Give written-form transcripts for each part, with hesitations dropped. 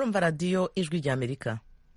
murumva radiyo ijwi ry'Amerika.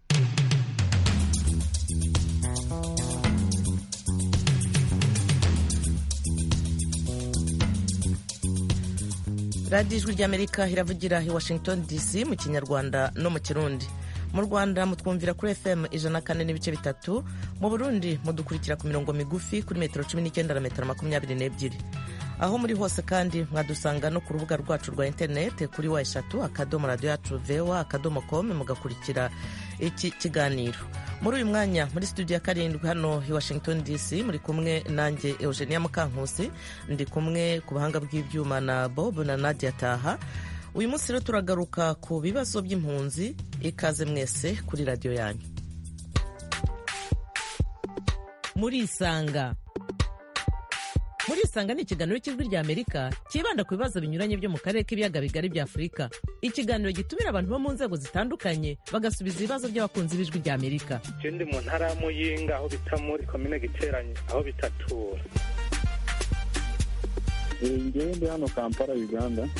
radiyo ijwi ry'Amerika iravugira i Washington DC mu kinyarwanda no mu kirundi. Mu Rwanda mutwumvira kuri FM 104.3, mu Burundi mudukurikira ku mirongo migufi kuri metero 19 na metero 22. Aho muri hose kandi mwadusanga no ku rubuga rwacu rwa internet kuri wa@radioyacu.voa.com mugakurikira iki kiganiro. Muri uyu mwanya muri studio ya 7 hano i Washington DC muri kumwe nanjye Eugenia Mukankusi, ndi kumwe ku bahanga bw'ibyuma na Bob na Nadia Taha. Uyu munsi rero turagaruka ku bibazo by'impunzi. Ikaze mwese kuri radio yanyu. Muri Isanga ni ikiganiro cy'ijwi ry'Amerika kibanda ku bibazo binyuranye byo mu karere k'ibiyaga bigari bya Afurika. Ikiganiro gitumira abantu bo mu nzego zitandukanye bagasubiza ibibazo by'abakunzi b'ijwi ry'Amerika. Ndi mu ntara ya Muyinga aho bita muri komine Giteranye aho bitatura. Ndi hano Kampala, Uganda.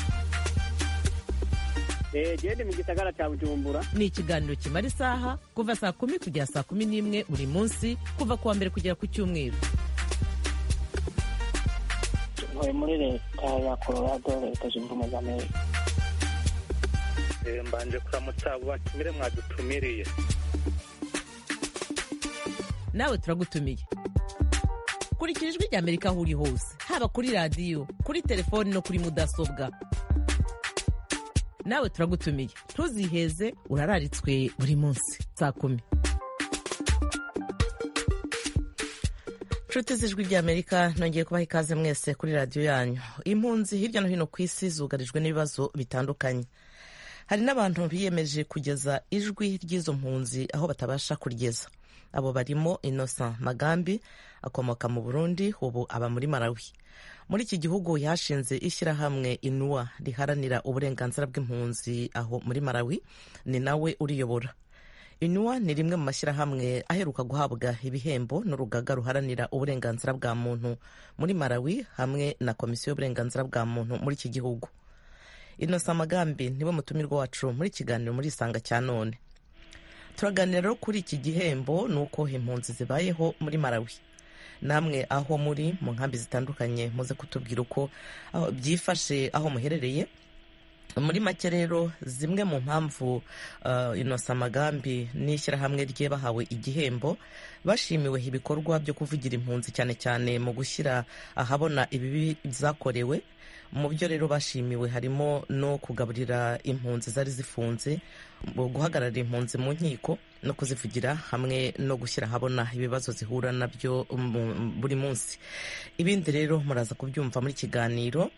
Gende mu gisagara cya Bujumbura. Ni ikiganiro kimara isaha kuva saa 10 kugera saa 11 buri munsi kuva kuwa mbere kugera ku cyumweru. Muri leta ya Colorado, leta zunze ubumwe za Amerika. Mbanje kuramutsa batumire mwadutumiriye. Nawe turagutumiye. Kurikira ijwi ry'Amerika aho uri hose, haba kuri radio, kuri telefoni no kuri mudasobwa. Nawe turagutumiye, ntuziheze, urararitswe buri munsi saa 10. Nshuti z'ijwi ry'Amerika, nongeye kubaha ikaze mwese kuri radio yanyu. Impunzi hirya no hino ku isi zugarijwe n'ibibazo bitandukanye. Hari n'abantu biyemeje kugeza ijwi ry'izo mpunzi aho batabasha kurigeza. Abo barimo Innocent Magambi, akomoka mu Burundi, ubu aba muri Malawi. Muri iki gihugu yashinze ishyirahamwe Inua riharanira uburenganzira bw'impunzi aho muri Malawi, ni nawe uriyobora. Inua ni rimwe mu mashyirahamwe aheruka guhabwa ibihembo n'urugaga ruharanira uburenganzira bwa muntu muri Malawi hamwe na komisiyo y'uburenganzira bwa muntu muri iki gihugu. Innocent Magambi niwe mutumirwa wacu muri kiganiro muri Isanga cya none. Turaganira kuri iki gihembo nuko impunzi zibayeho muri Malawi. Namwe aho muri mu nkambi zitandukanye muze kutubwira uko byifashe aho muherereye. Muri make rero zimwe mu mpamvu Innocent Magambi n'ishyirahamwe rye bahawe igihembo, bashimiwe ibikorwa byo kuvugira impunzi cyane cyane mu gushyira ahabona ibibi zakorewe. Mu byo rero bashimiwe harimo no kugaburira impunzi zari zifunze, guhagararira impunzi mu nkiko no kuzivugira, hamwe no gushyira ahabona ibibazo zihura nabyo buri munsi. Ibindi rero muraza kubyumva muri kiganiro.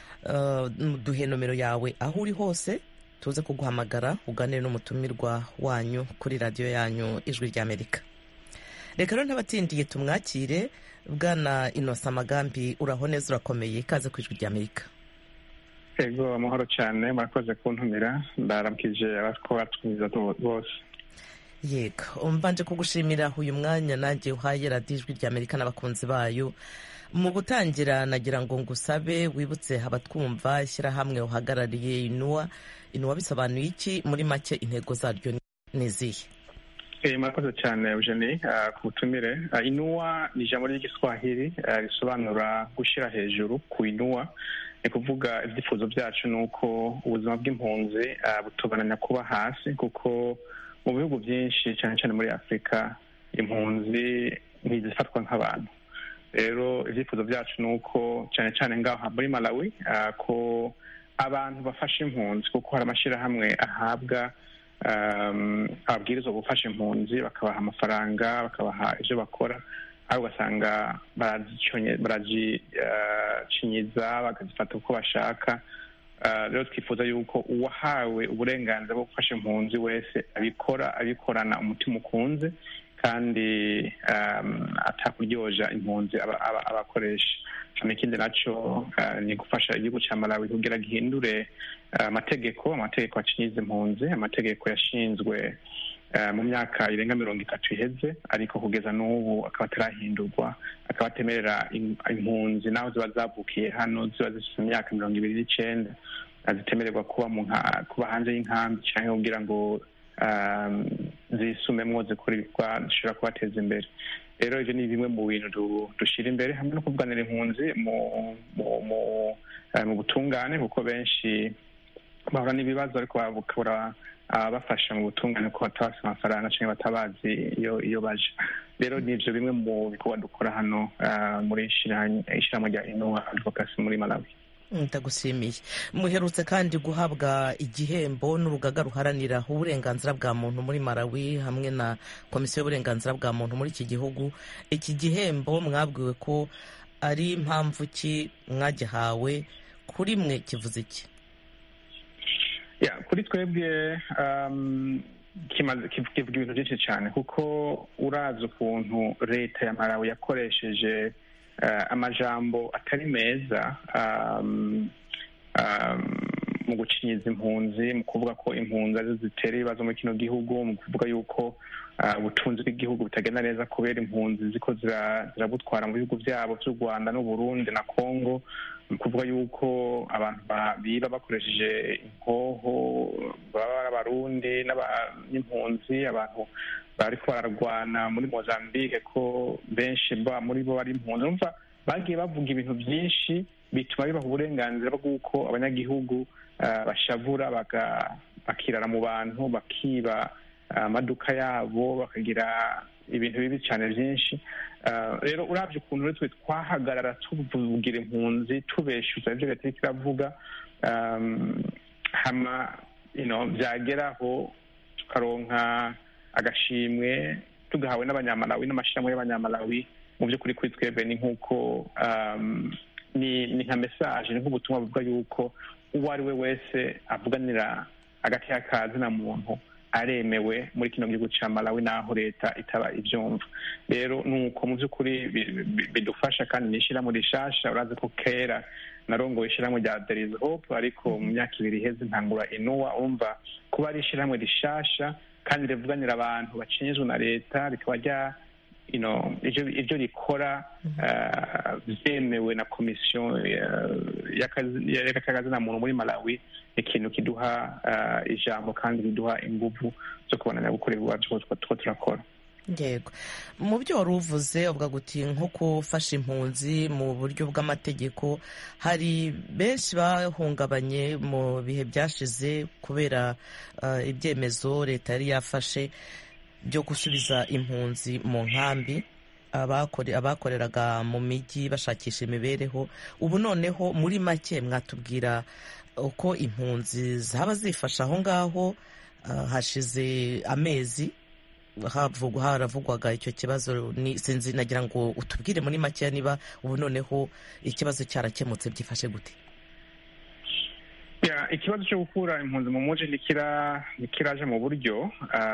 Duhe nomero yawe aho uri hose tuze kuguhamagara uganire n'umutumirwa wanyu kuri radio yanyu ijwi ry'Amerika. Reka rero ntabatindiye tumwakire. Bwana Innocent Magambi, uraho neza, urakomeye, ikaze ku ijwi ry'Amerika. Ego, amahoro cyane, murakoze kuntumira, ndaramukije abatwumviza bose. Yego, mbanje kugushimira uyu mwanya nanjye uhaye radio ijwi ry'Amerika n'abakunzi bayo. Mu gutangira nagira ngo ngusabe wibutse abatwumva ishyirahamwe uhagarariye Inua. Inua bisobanuye iki muri make, intego zaryo nizihe? Murakoze cyane Eugenie ku butumire. Inua ni ijambo ry'igiswahili risobanura gushyira hejuru, kuinua. Ni kuvuga ibyifuzo byacu nuko ubuzima bw'impunzi butobananya kuba hasi, kuko mu bihugu byinshi cyane cyane muri Afurika impunzi ntizifatwa nk'abantu. Rero ibyifuzo byacu nuko cyane cyane ngaho muri Malawi ko abantu bafasha impunzi, kuko hari amashyirahamwe ahabwa ababwirizwa gufasha impunzi, bakabaha amafaranga, bakabaha ibyo bakora, aho ugasanga baragicinyiza bakazifata uko bashaka. Rero twifuza yuko uwahawe uburenganzira bwo gufasha impunzi wese abikorana umutima ukunze kandi atakuryoja impunzi abakoresha. Ikindi nacyo ni gufasha igihugu cya Malawi kugira gihindure amategeko acinyiza impunzi, amategeko yashinzwe mu myaka irenga 30 iheze, ariko kugeza n'ubu akaba atarahindurwa, akaba atemerera impunzi naho ziba zavukiye hano, ziba zifite imyaka 29 zitemererwa kuba hanze y'inkambi cyangwa kugira ngo zisumemwo zikora ibikorwa zishobora kubateza imbere. rero ibyo ni bimwe mu bintu dushyira imbere hamwe no kuvuganira impunzi mu butungane, kuko benshi bahura n'ibibazo ariko bakabura bafasha mu butungane ko batabafite amafaranga cyangwa batabazi iyo baje. rero ni ibyo bimwe mu bikorwa dukora hano muri ishyirahamwe rya Inuwa Advocacy muri Malawi. Ndagushimiye. Muherutse kandi guhabwa igihembo n'urugaga ruharanira uburenganzira bwa muntu muri Malawi hamwe na komisiyo y'uburenganzira bwa muntu muri iki gihugu. Iki gihembo mwabwiwe ko ari impamvu ki mwagihawe, kuri mwe kivuze iki? Kuri twebwe kivuga ibintu byinshi cyane, kuko urazi ukuntu leta ya Malawi yakoresheje amajambo atari meza mu gucinyiza impunzi, mu kuvuga ko impunzi arizo zitera ibibazo muri kino gihugu, mu kuvuga yuko ubutunzi bw'igihugu butagenda neza kubera impunzi ziko zirabutwara mu bihugu byabo by'u Rwanda n'u Burundi na Congo, mu kuvuga yuko abantu biba bakoresheje inkoho baba ari abarundi n'impunzi, abantu bariko bararwana muri Mozambique ko benshi muri bo bari impunzi. Numva bagiye bavuga ibintu byinshi bituma bibaha uburenganzira bw'uko abanyagihugu bashavura bakirara mu bantu, bakiba amaduka yabo, bakagira ibintu bibi cyane byinshi. Rero uravye ukuntu rero twahagarara tuvugira impunzi tubeshuza ibyo leta iriko iravuga, hama byageraho tukaronka agashimwe tugahawe n'abanyamalawi n'amashirahamwe y'abanyamalawi. Mu by'ukuri kuri twebwe ni nk'uko ni nka message, ni nk'ubutumwa buvuga yuko uwo ari we wese avuganira agati y'akazina muntu aremewe muri kino gihugu ca Malawi naho leta itaba ivyumva. Rero nuko mu by'ukuri bidufasha, kandi n'ishirahamwe rishasha. Urazi ko kera narongoye ishirahamwe rya There is Hope, ariko mu myaka 2 iheze ntangura Inuwa. Umva kuba ari ishirahamwe rishasha kandi rivuganira abantu bacinyizwe na leta, rikaba rya ibyo rikora byemewe na komisiyo y'akazina muntu muri Malawi, ikintu kiduha ijambo kandi biduha ingufu zo kubonana gukora ibibazo two turakora. Yego, mu byo wari uvuze uvuga guti nko gufasha impunzi mu buryo bw'amategeko, hari benshi bahungabanye mu bihe byashize kubera ibyemezo leta yari yafashe byo gusubiza impunzi mu nkambi, abakoreraga mu mijyi bashakisha imibereho. Ubu noneho muri make mwatubwira uko impunzi zaba zifasha aho ngaho? Hashize amezi haravugwaga icyo kibazo, sinzi, nagira ngo utubwire muri make niba ubu noneho ikibazo cyarakemutse, byifashe gute? Ikibazo cyo gukura impunzi mu muji nikiraje mu buryo,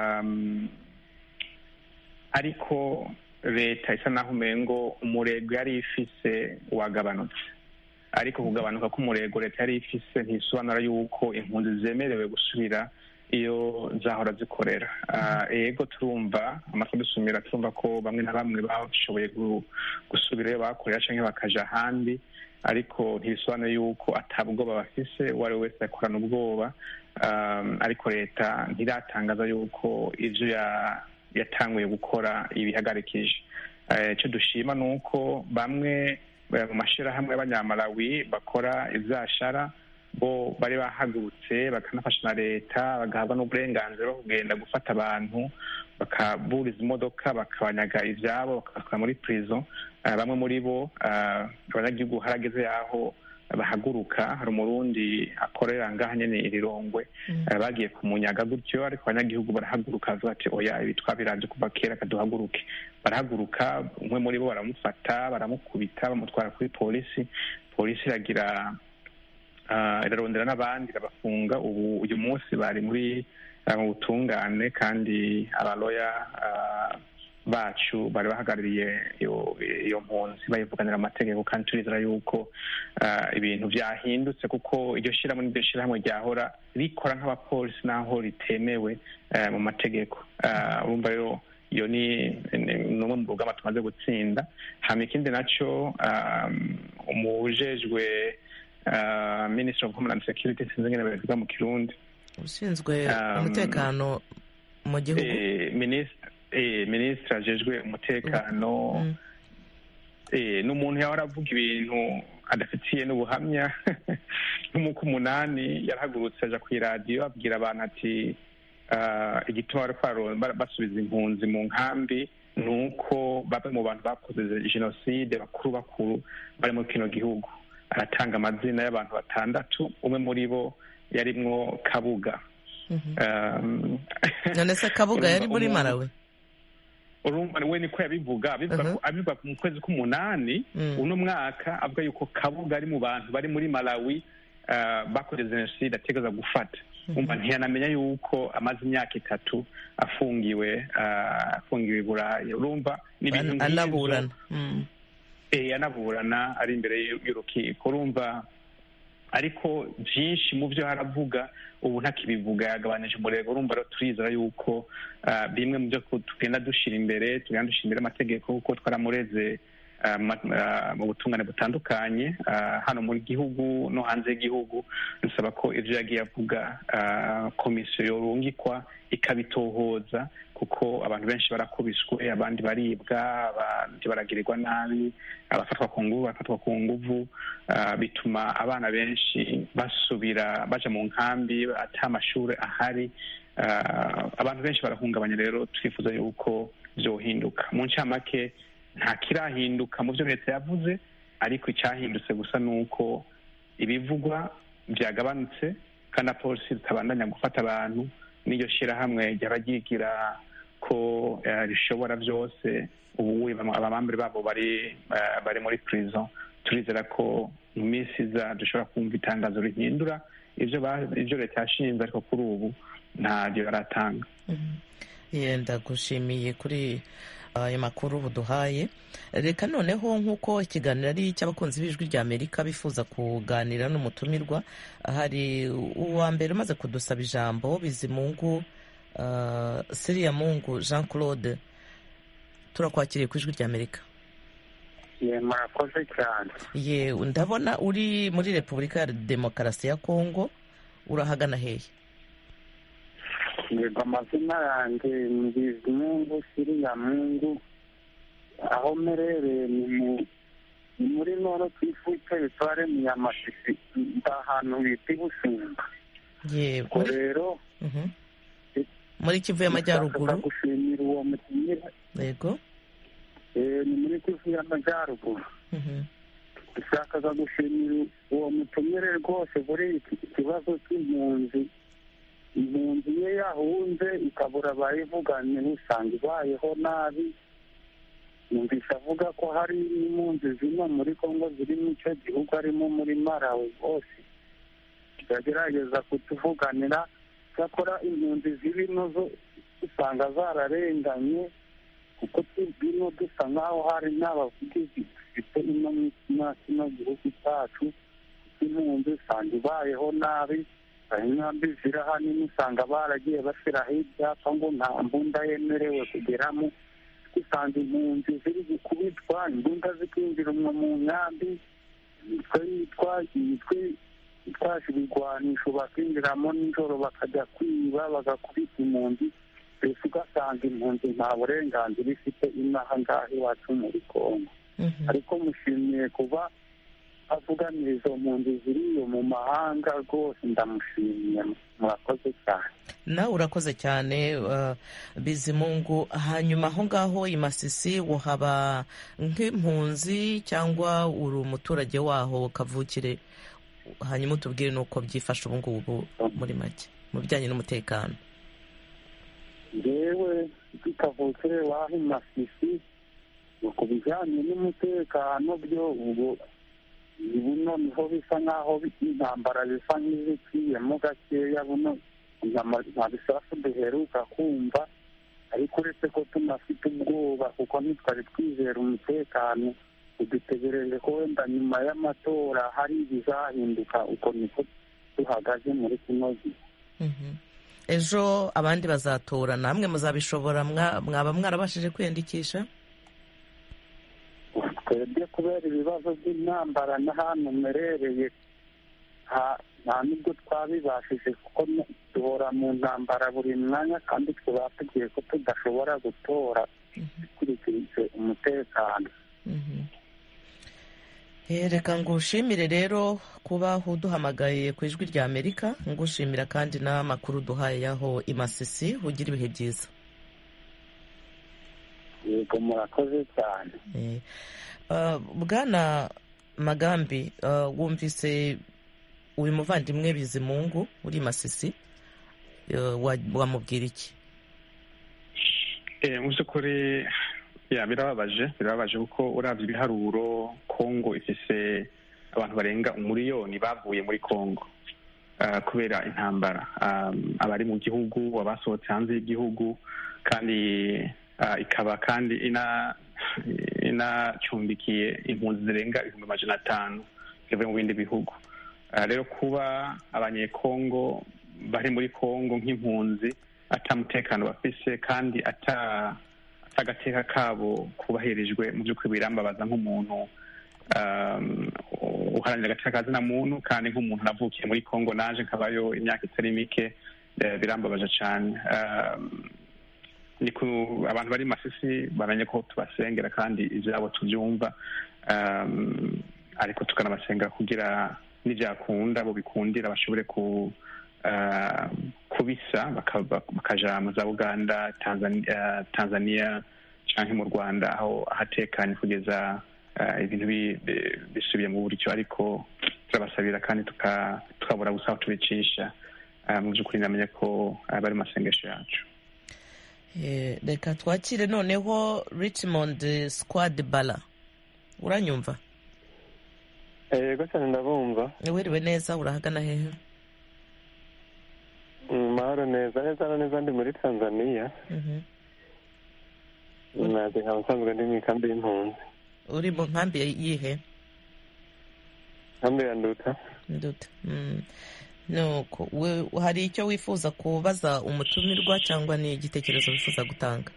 ariko leta isa naho umengo umurego yari ifise wagabanutse. Ariko kugabanuka k'umurego leta yari ifise ntisobanura yuko impunzi zemerewe gusubira iyo zahora zikorera. Yego turumva amatwi dusumira, turumva ko bamwe na bamwe bashoboye gusubira iyo bakorera cyangwa bakaja ahandi, ariko ntibisobanuye yuko atabwoba bafise. uwo ari we wese yakorana ubwoba, ariko leta ntiratangaza yuko ivyo yatanguye gukora ibihagarikije. Icyo dushima ni uko bamwe mu mashirahamwe y'abanyamalawi bakora ivyashara bo bari bahagurutse bakanafasha na leta, bagahabwa n'uburenganzira bwo kugenda gufata abantu, bakaburiza imodoka, bakabanyaga ivyabo, bakakora muri prison. Bamwe muri bo abanyagihugu harageze yaho bahaguruka. Hari umurundi akorera ngaha nyene Irirongwe, bagiye kumunyaga gutyo, ariko abanyagihugu barahaguruka bavuga ati oya, ibi twabiranje kuva kera, kaduhaguruke. Barahaguruka, umwe muri bo baramufata, baramukubita, bamutwara kuri polisi. Polisi irarondera n'abandi irabafunga. Ubu uyu munsi bari mu butungane, kandi abaloya bacu bari bahagarariye iyo mpunzi bayivuganira amategeko, kandi turizera yuko ibintu byahindutse, kuko iryo shyirahamwe ryahora rikora nk'abapolisi naho ritemewe mu mategeko. Urumva rero iyo ni umwe mu rugamba tumaze gutsinda. Hama ikindi naco umujejwe Minister of Homeland Security, sinzi ngene babivuga mu Kirundi, ushinzwe umutekano mu gihugu. Ministre ajejwe umutekano n'umuntu yahora avuga ibintu adafitiye n'ubuhamya nk'umuko 8 yarahagurutse aja ku iradiyo abwira abantu ati igituma basubiza impunzi mu nkambi nuko bamwe mu bantu bakoze jenoside bakuru bari mu kino gihugu. Aratanga amazina y'abantu 6, umwe muri bo yarimwo Kabuga. None se Kabuga yari muri Malawi? Urumva we niko yabivuga mu kwezi k'8 uno mwaka avuga yuko Kabuga ari mu bantu bari muri Malawi bakoze jenoside ategeza gufata. Umva ntiyanamenya yuko amaze imyaka 3 afungiwe Burayi. Urumva n'ibintu anaburana anaburana ari imbere y'urukiko. Urumva ariko byinshi mu byo haravuga ubu ntakibivuga, yagabanije umurego. Urumva rero turizera yuko bimwe mu byo tugenda dushira imbere amategeko, kuko twaramureze mu butungane butandukanye hano mu gihugu no hanze y'igihugu. Dusaba ko ibyo yagiye avuga komisiyo yorungikwa ikabitohoza, kuko abantu benshi barakubiswe, abandi baribwa, abandi baragirirwa nabi, abafatwa ku nguvu, bituma abana benshi basubira baja mu nkambi ata amashuri ahari. Abantu benshi barahungabanya. Rero twifuza yuko byohinduka. Mu ncamake nta kirahinduka mu byo leta yavuze, ariko icyahindutse gusa nuko ibivugwa byagabanutse kandi polisi zitabandanya gufata abantu, n'iryo shirahamwe ry'abagigira ko rishobora byose. Ubu abamambere babo bari muri prison. Turizera ko mu minsi iza dushobora kumva itangazo rihindura ibyo leta yashinze, ariko kuri ubu ntabyo baratanga. Yenda gushimiye kuri ayo makuru buduhaye. Reka noneho nk'uko ikiganiro ari cy'abakunzi b'ijwi rya Amerika bifuza kuganira n'umutumirwa, hari uwa mbere umaze kudusaba ijambo, Bizimungu Siriyamungu Jean Claude. Turakwakiriye ku ijwi rya Amerika. Murakoze cyane. Ndabona uri muri Repubulika ya Demokarasi ya Kongo, urahagana hehe? Yego, amazina yanjye ni Bizimungu Siriyamungu, aho merereye ni muri Nord Kivu, teritware ya Masisi, ahantu bita Busimba. Yego rero muri Kivu y'Amajyaruguru. Gushimira uwo mutumire. Yego, ni muri Kivu y'Amajyaruguru. Dushakaga gushimira uwo mutumire rwose muri iki kibazo cy'impunzi. Impunzi ye yahunze ikabura abayivuganye, usanga ibayeho nabi. Numvise avuga ko hari impunzi zino muri Kongo ziri mu icyo gihugu, harimo muri Malawi hose. Tugerageza kutuvuganira, cyakora impunzi ziri nazo usanga zararenganye, kuko tubwino dusa nk'aho hari n'abavugizi dufite kino gihugu cyacu. Impunzi usanga ibayeho nabi, inkambi ziri ahanini usanga baragiye bashyiraho ibyapa ngo nta mbunda yemerewe kugeramo. Usanga impunzi ziri gukubitwa, imbunda zikinjira mu nkambi, imitwe itwaje ibigwanisho bakinjiramo nijoro bakajya kwiba, bagakubita impunzi. Mbese ugasanga impunzi nta burenganzira ifite inaha ngaha iwacu muri Kongo. Ariko mushimiye kuba avuganira izo mpunzi ziriyo mu mahanga, rwose ndamushimiye. Murakoze cyane. Nawe urakoze cyane Bizimungu. Hanyuma aho ngaho i Masisi uhaba nk'impunzi cyangwa uri umuturage waho kavukire? Hanyuma utubwire nuko byifashe ubu ngubu muri make mu bijyanye n'umutekano. Yewe kavukire waho i Masisi, ku bijyanye n'umutekano byo ubu niho bisa nk'aho intambara bisa nk'iziciyemo gakeya. Buno nta bisasu duheruka kumva, ariko uretse ko tunafite ubwoba kuko ntitwari twizera umutekano. Dutegereje ko wenda nyuma y'amatora hari ibizahinduka. Uko niko duhagaze muri kino gihe. Ejo abandi bazatora, namwe muzabishobora? Mwaba mwarabashije kwiyandikisha? Twebwe kubera ibibazo by'intambara n'ahantu merereye nta nubwo twabibashije kuko duhora mu ntambara buri mwanya kandi tuba tugiye ko tudashobora gutora dukurikije umutekano. reka ngushimire rero kuba uduhamagaye ku ijwi rya Amerika, ngushimira kandi n'amakuru duhaye yaho i Masisi. Ugira ibihe byiza. yego murakoze cyane. Bwana Magambi, wumvise uyu muvandimwe Bizimungu uri Masisi, wamubwira iki? Mu by'ukuri birababaje kuko uravye ibiharuro Kongo ifise abantu barenga 1 miliyoni bavuye muri Kongo kubera intambara, abari mu gihugu, abasohotse hanze y'igihugu, kandi ikaba kandi inacumbikiye impunzi zirenga 500,000 zivuye mu bindi bihugu. Rero kuba abanyekongo bari muri Kongo nk'impunzi atamutekano bafise kandi agateka kabo kubahirijwe, mu by'ukuri birambabaza nk'umuntu uharanira agateka ka zina muntu, kandi nk'umuntu navukiye muri Kongo naje nkabayo imyaka itari mike, birambabaje cyane. Abantu bari Masisi bamenye ko tubasengera kandi ibyabo tubyumva, ariko tukanabasengera kugira n'ibyakunda bo bikundira bashobore kubisa bakaja mu za Uganda, Tanzania canke mu Rwanda aho ahatekanye kugeza ibintu bisubiye mu buryo. Ariko turabasabira kandi tukabura gusa aho tubicisha. Mu by'ukuri namenye ko bari mu masengesho yacu. Reka twakire noneho Richmond Squad Bala. Uranyumva? Yego cyane ndabumva. Wiriwe neza, urahagana hehe? Mahoro neza ndi muri Tanzania. Naje nkaba nsanzwe ndi mu kambi y'impunzi. Uri mu nkambi yihe? Kambi ya Nduta. Nuko hari icyo wifuza kubaza umutumirwa cyangwa ni igitekerezo wifuza gutanga?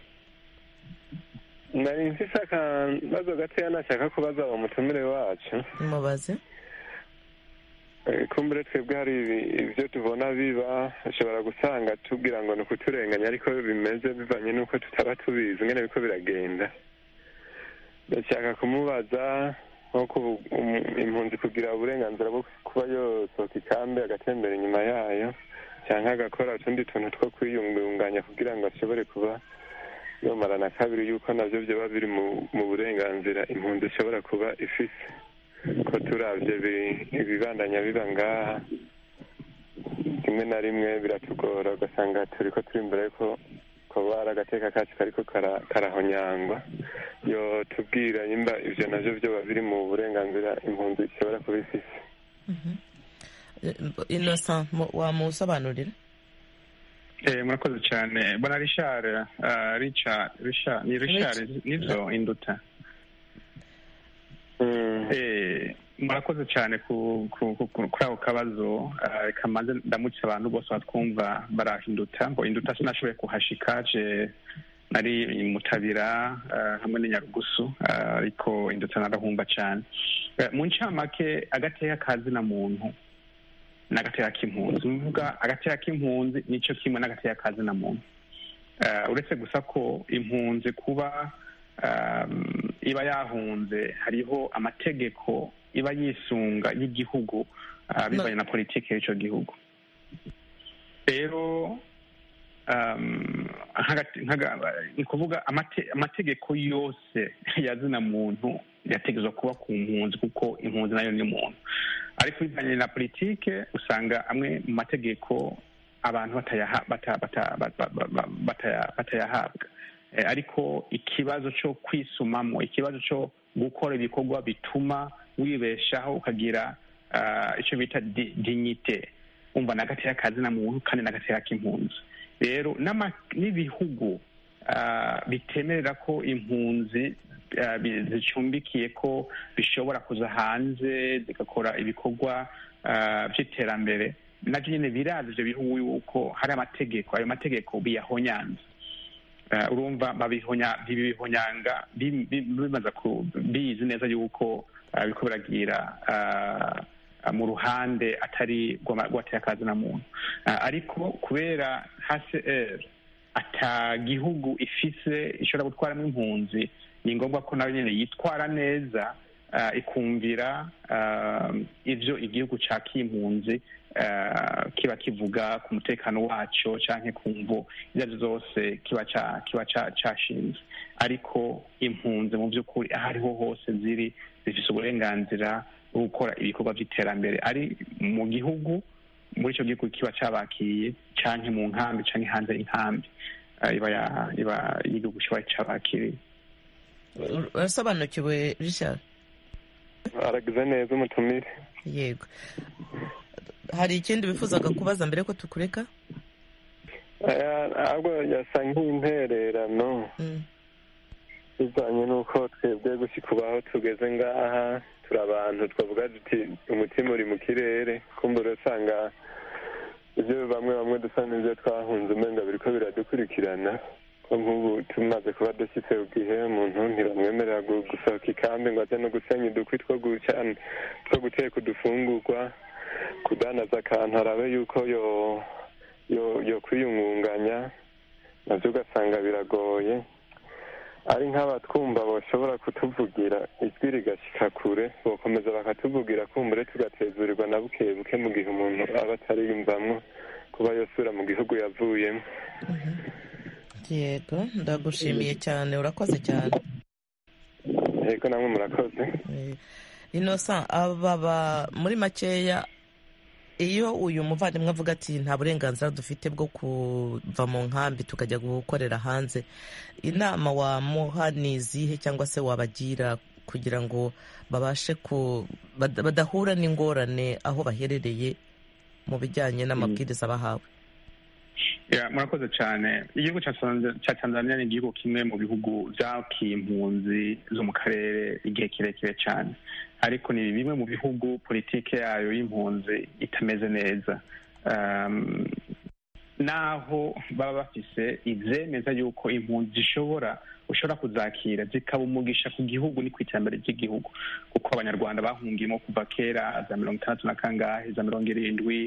Nari mfise akabazo gatoya nashaka kubaza umutumire wacu. Mubaze. Kumbure twebwe hari ibyo tubona biba, ushobora gusanga tubwira ngo ni ukuturenganya, ariko bimeze bivanye n'uko tutaba tubizi ngene biko biragenda. Ndashaka kumubaza nko impunzi kugira uburenganzira bwo kuba yosohoka ikambi agatembera inyuma yayo, cyangwa agakora utundi tuntu two kwiyungunganya kugira ngo ashobore kuba yomara na kabiri, yuko navyo vyoba biri mu burenganzira impunzi ishobora kuba ifise. Ko turavye ibibandanya biba ngaha, rimwe na rimwe biratugora, ugasanga turiko turi imbere yuko kuba ari agateka kacu kariko karahonyangwa. Yo tubwira nimba ivyo navyo vyoba biri mu burenganzira impunzi ishobora kuba ifise. Innocent, wamusobanurira? Murakoze cyane bwana Richard. Nizo Induta. Murakoze cyane kuri ako kabazo. Reka maze ndamutse abantu bose batwumva barahinduta, ngo Induta sinashoboye kuhashika, nari Mutabira hamwe n'Inyarugusu, ariko Induta narahumba cyane. Mu ncamake agateka ka zina muntu n'agateka k'impunzi, mvuga agateka k'impunzi nicyo kimwe n'agateka ka zina muntu, uretse gusa ko impunzi kuba iba yahunze hariho amategeko iba yisunga y'igihugu bivanye na politiki y'icyo gihugu. Rero ni kuvuga amategeko yose ya zina muntu yategezwa kuba ku mpunzi, kuko impunzi nayo ni muntu. Ariko bivanye na politiki usanga amwe mu mategeko abantu batayahabwa. Ariko ikibazo cyo kwisumamo, ikibazo cyo gukora ibikorwa bituma wibeshaho ukagira icyo bita dignite, umva n'agateka ka zina muntu kandi n'agateka k'impunzi. Rero n'ibihugu bitemerera ko impunzi zicumbikiye ko bishobora kuza hanze zigakora ibikorwa by'iterambere, nabyo nyine birazi ibyo bihugu yuko hari amategeko, ayo mategeko biyahonyanza. Urumva bibihonyanga bimaze bizi neza yuko biriko biragira mu ruhande atari rwateye akazina muntu. Ariko kubera HCR ata gihugu ifise ishobora gutwaramo impunzi, ni ngombwa ko nayo nyine yitwara neza ikumvira ivyo igihugu cakiye impunzi kiba kivuga ku mutekano waco canke ku mvo izo zose kiba cashinze. Ariko impunzi mu by'ukuri ahariho hose ziri zifise uburenganzira bwo gukora ibikorwa by'iterambere, ari mu gihugu, muri icyo gihugu kiba cabakiye, canke mu nkambi canke hanze y'inkambi iba y'igihugu kiba cabakiriye. Urasobanukiwe Richard? Aragize neza umutumire. Yego. Hari ikindi bifuzaga kubaza mbere ko tukureka? Ahubwo yasa nk'intererano bijanye n'uko twebwe gushikubaho tugeze ngaha turi abantu twavuga duti umutima uri mu kirere, kumbura usanga ibyo bamwe dusa n'ibyo twahunze umenga biriko biradukurikirana. Nk'ubu tumaze kuba dushyitse ku gihe umuntu ntibamwemerera gusohoka ikambi ngo aze no gusenya udukwi two guteka udufungurwa, kudanaza akantu arabe yuko yo kwiyungunganya, navyo ugasanga biragoye. Ari nk'abatwumva bashobora kutuvugira ijwi rigashika kure, bokomeza bakatuvugira kumbure tugatezurirwa na buke buke mu gihe umuntu aba atariyumvamwo kuba yosubira mu gihugu yavuyemo. Yego, ndagushimiye cyane, urakoze cyane. Yego, namwe murakoze. Innocent, ababa muri makeya, iyo uyu muvandimwe avuga ati nta burenganzira dufite bwo kuva mu nkambi tukajya gukorera hanze, inama wamuha ni izihe cyangwa se wabagira kugira ngo babashe badahura n'ingorane aho baherereye mu bijyanye n'amabwiriza bahawe? Murakoze cyane. Igihugu cya Tanzania ni igihugu kimwe mu bihugu byakiye impunzi zo mu karere igihe kirekire cyane, ariko ni bimwe mu bihugu politike yayo y'impunzi itameze neza. Naho baba bafise ivyemeza yuko impunzi ushobora kuzakira zikaba umugisha ku gihugu ni ku iterambere ry'igihugu, kuko abanyarwanda bahungiyemo kuva kera za 60 na kangahe za 70,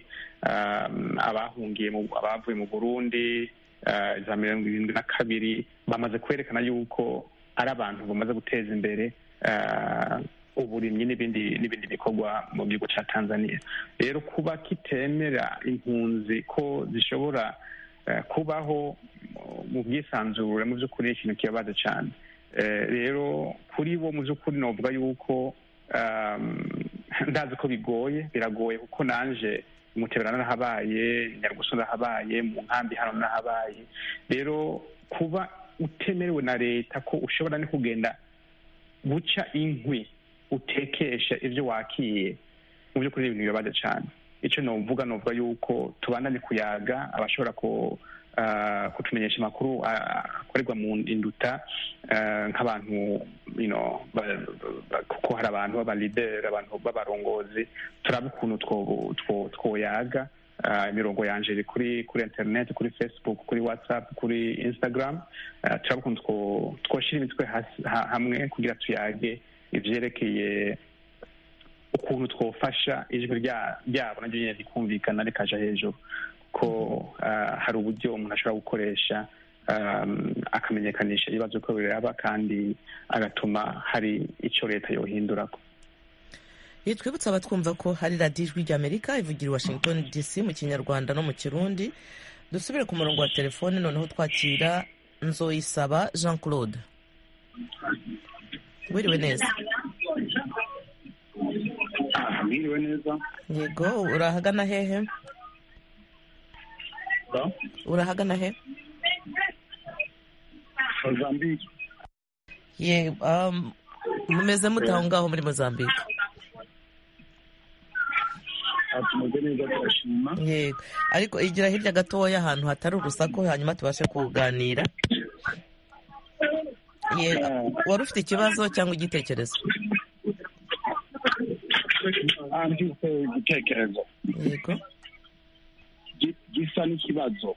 abavuye mu Burundi za 72 bamaze kwerekana yuko ari abantu bamaze guteza imbere uburimyi n'ibindi bikorwa mu gihugu cya Tanzania. Rero kuba kitemera impunzi ko zishobora kubaho mu bwisanzure mu by'ukuri ikintu kibabaza cyane. Rero kuri bo mu by'ukuri novuga yuko ndazi ko biragoye kuko nanje Mutebera narahabaye, Nyarugusu narahabaye, mu nkambi hano narahabaye. Rero kuba utemerewe na leta ko ushobora no kugenda guca inkwi utekesha ibyo wakiye, mu by'ukuri ibintu bibabaza cyane. Icyo novuga yuko tubandanye kuyaga abashobora kutumenyesha amakuru akorerwa mu induta, nk'abantu kuko hari abantu b'abalideri, abantu b'abarongozi, turaba ukuntu twoyaga. Imirongo yanje iri kuri internet, kuri Facebook, kuri WhatsApp, kuri Instagram. Turaba ukuntu twoshira imitwe hamwe kugira tuyage ivyerekeye ukuntu twofasha ijwi ryabo naryo nyine rikumvikana rikaja hejuru, ko hari uburyo umuntu ashobora gukoresha akamenyekanisha ibibazo ko biraba kandi agatuma hari icyo leta yohindurako. Twibutsa abatwumva ko hari radiyo ijwi ry'Amerika ivugira i Washington DC mu Kinyarwanda no mu Kirundi. Dusubire ku murongo wa telefone noneho twakira Nzoyisaba Jean Claude. Wiriwe neza? Wiriwe neza. Yego, urahagana hehe? Urahagana he? Mozambique. Mumeze mute aho ngaho muri Mozambique? Tumeze neza turashima. Yego, ariko igira hirya gatoya ahantu hatari urusaku hanyuma tubashe kuganira. Wari ufite ikibazo cyangwa igitekerezo? Mfite igitekerezo. Yego. Gisa n'ikibazo.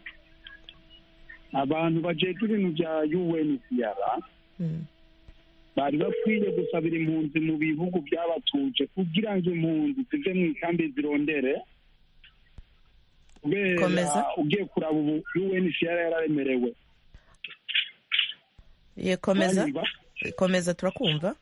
Abantu bajejwe ibintu bya UNHCR bari bakwiye gusabira impunzi mu bihugu byabatuje kugira ngo impunzi zive mu ikambi zirondere kubera ugiye kuraba ubu UNHCR yararemerewe. Komeza turakumva.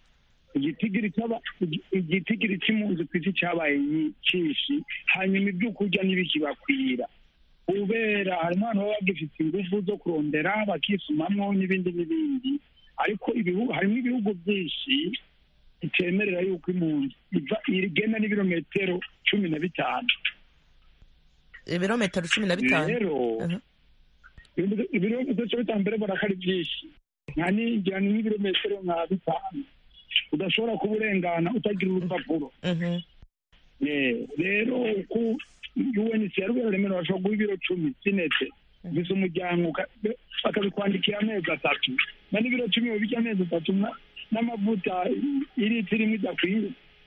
Igitigiri cy'impunzi ku isi cyabaye cyinshi, hanyuma ibyo kurya ntibikibakwira kubera harimo abantu baba bagifite ingufu zo kurondera bakisumamwo n'ibindi n'ibindi, ariko harimo ibihugu byinshi bitemerera yuko impunzi igenda n'ibirometero 15. Ibirometero 15 rero ibirometero 15 mbere barakari byinshi, nta n'ingira n'ibirometero nka 5 udashobora kuba urengana utagira urupapuro. Rero ku UNHCR rw'abaremera bashobora guha ibiro 10 sinete bisa umuryango bakabikwandikira amezi 3 na n'ibiro 10 bijya amezi 3 n'amavuta iritiro imwe idakwiye.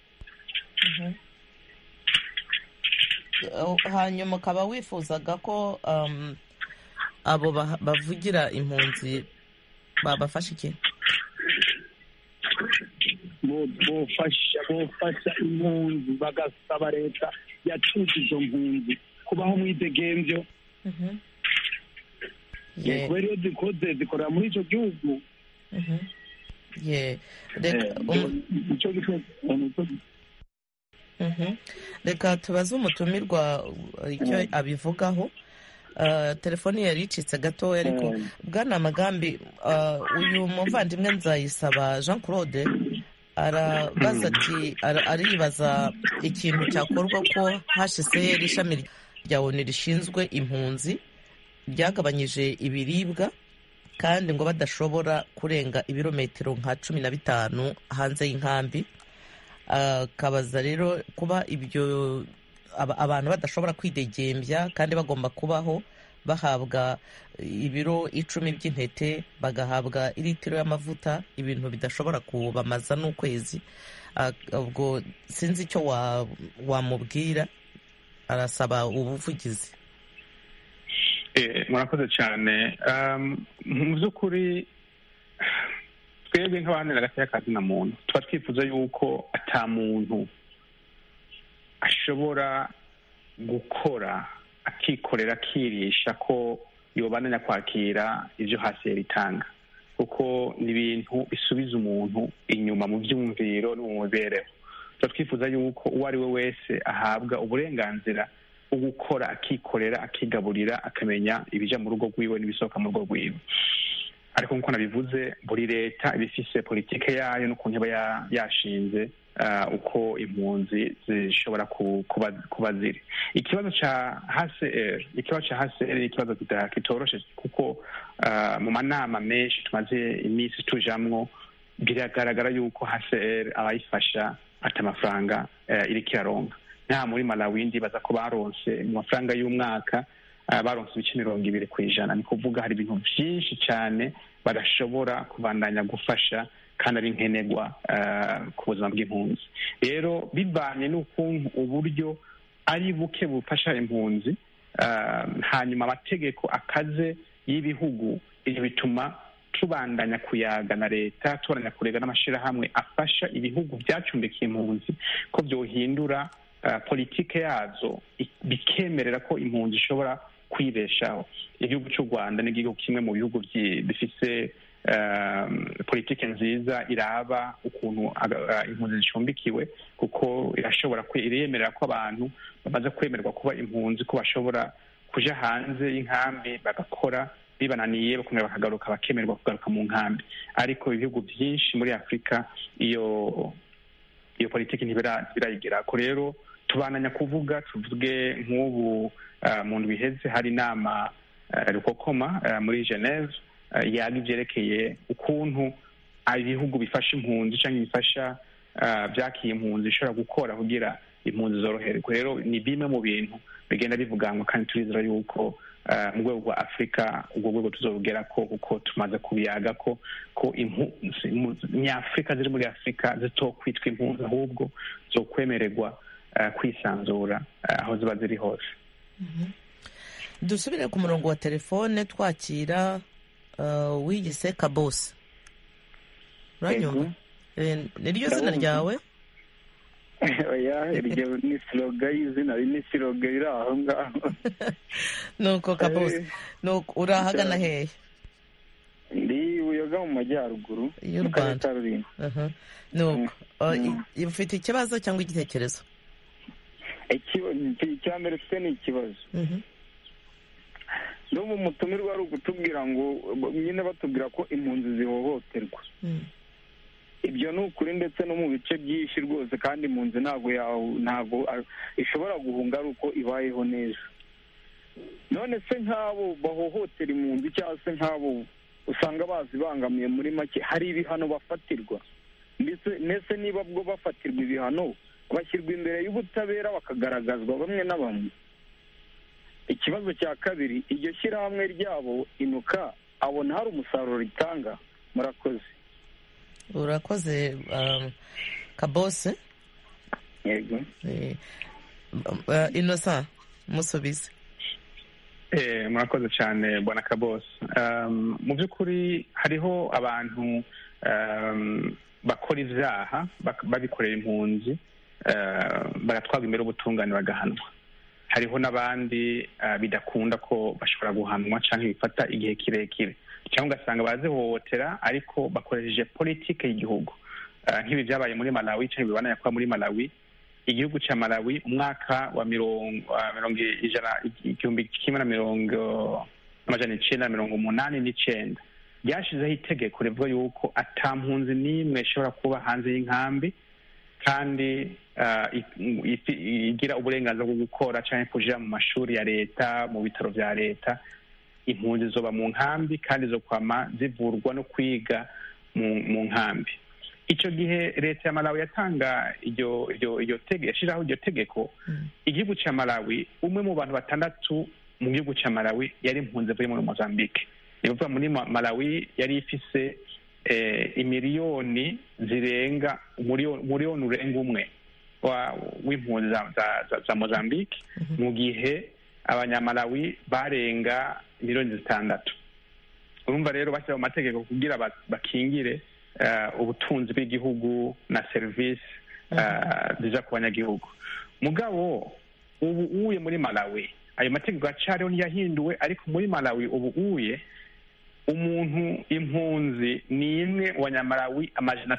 Hanyuma ukaba wifuzaga ko abo bavugira impunzi babafasha iki? bofasha impunzi bagasaba leta yatuje izo mpunzi kubaho mwidegembyo kubera iyo zikoze zikorera muri icyo gihugu. Reka tubaze umutumirwa icyo abivugaho. Telefoni yari icitse gatoya, ariko Bwana Magambi, uyu muvandimwe Nzayisaba Jean Claude arabaza ati aribaza ikintu cyakorwa ko HCR ishami rya ONU rishinzwe impunzi ryagabanyije ibiribwa kandi ngo badashobora kurenga ibirometero nka 15 hanze y'inkambi. Akabaza rero kuba ibyo abantu badashobora kwidegembya kandi bagomba kubaho bahabwa ibiro 10 by'intete, bagahabwa iritiro y'amavuta, ibintu bidashobora kubamaza n'ukwezi. Ubwo sinzi icyo wamubwira, arasaba ubuvugizi. Murakoze cyane. Mu by'ukuri twebwe nk'abahanira agati kazina muntu tuba twifuza yuko ata muntu ashobora gukora akikorera akirisha ko yobananya kwakira ibyo HCR itanga, kuko ni ibintu bisubiza umuntu inyuma mu byumviro no mu mibereho. tuba twifuza yuko uwo ari we wese ahabwa uburenganzira bwo gukora akikorera akigaburira akamenya ibijya mu rugo rwiwe n'ibisohoka mu rugo rwiwe. Ariko nk'uko nabivuze, buri leta iba ifise politike yayo n'ukuntu iba yashinze uko impunzi zishobora kuba ziri. Ikibazo ca HCR ikibazo kitoroshe, kuko mu manama menshi tumaze iminsi tujamwo biragaragara yuko HCR abayifasha ati amafaranga iriko iraronka. Nta muri Malawi ndibaza ko baronse mu mafaranga y'umwaka baronse ibice 20%. Ni kuvuga hari ibintu byinshi cyane badashobora kubandanya gufasha kandi ari nkenerwa ku buzima bw'impunzi. Rero bivanye n'ukuntu uburyo ari buke bufasha impunzi, hanyuma amategeko akaze y'ibihugu, ibyo bituma tubandanya kuyaga na leta, tubandanya kurega n'amashirahamwe afasha ibihugu byacumbikiye impunzi ko byohindura politike yazo bikemerera ko impunzi ishobora kwibeshaho. Igihugu cy'u Rwanda ni igihugu kimwe mu bihugu bifise politike nziza iraba ukuntu impunzi zicumbikiwe, kuko iremerera ko abantu bamaze kwemererwa kuba impunzi ko bashobora kuja hanze y'inkambi bagakora, bibananiye bakongera bakagaruka bakemererwa kugaruka mu nkambi. Ariko ibihugu byinshi muri Afurika iyo politiki ntibirayigira ko. Rero tubananya tuvuge nk'ubu mu ndwi iheze hari inama rukokoma muri Geneve yaga ivyerekeye ukuntu ibihugu bifasha impunzi canke bifasha byakiye impunzi ishobora gukora kugira impunzi zoroherwe. Rero ni bimwe mu bintu bigenda bivuganwa, kandi turizera yuko mu rwego rwa Afurika ubwo rwego tuzorugerako, kuko tumaze kubiyaga ko Nyafurika ziri muri Afurika zitokwitwa impunzi, ahubwo zokwemererwa kwisanzura aho ziba ziri hose. Dusubire ku murongo wa telefone twakira wiyise Kabose. uranyumva? Niryo zina ryawe? oya iryo ni slogan y'izina, ni slogan iri aho ngaho. Nuko Kabose, nuko urahagana hehe? Ndi Buyoga mu majyaruguru y'u Rwanda. Nuko ufite ikibazo cyangwa igitekerezo? Icya mbere mfite ni ikibazo. N'ubu mutumirwa ari ugutubwira ngo nyine batubwira ko impunzi zihohoterwa. Ibyo ni ukuri ndetse no mu bice byinshi rwose, kandi impunzi ntabwo ishobora guhunga ari uko ibayeho neza. None se nk'abo bahohotera impunzi cyangwa se nk'abo usanga bazibangamiye muri make, hari ibihano bafatirwa? Ndetse niba bwo bafatirwa ibihano, bashyirwa imbere y'ubutabera bakagaragazwa bamwe na bamwe. Ikibazo cya kabiri, iryo shyirahamwe ryabo Inuka abona hari umusaruro ritanga? Murakoze. Urakoze Kabose. Yego. Innocent musubize. Murakoze cyane bwana Kabose. Mu by'ukuri hariho abantu bakora ibyaha babikorera impunzi, bagatwara imbere y'ubutungane bagahanwa. Hariho n'abandi bidakunda ko bashobora guhanwa cyangwa bifata igihe kirekire, cyangwa ugasanga barazihohotera ariko bakoresheje politike y'igihugu, nk'ibi byabaye muri Malawi cyangwa bibanaya kuba muri Malawi. Igihugu cya Malawi umwaka wa 1989 ryashizeho itegeko rivuga yuko atampunzi n'imwe ishobora kuba hanze y'inkambi kandi igira uburenganzira bwo gukora cyangwa kujya mu mashuri ya leta, mu bitaro bya leta. Impunzi zoba mu nkambi kandi zo kwama zivurwa no kwiga mu nkambi. Icyo gihe leta ya Malawi yatanga yashyiraho iryo tegeko. Igihugu cya Malawi, umwe mu bantu 6 mu gihugu cya Malawi yari impunzi avuye muri Mozambique. Ni ukuvuga muri Malawi yari ifise imiliyoni zirenga umuriyoni urenga umwe w'impunzi za Mozambique, mu gihe abanyamalawi barenga miliyoni 6. Urumva rero bashyira mu mategeko kugira bakingire ubutunzi bw'igihugu na serivisi ziza ku banyagihugu. Mugabo ubu uye muri Malawi ayo mategeko acariho ntiyahinduwe, ariko muri Malawi ubu uye umuntu impunzi ni imwe mu banyamalawi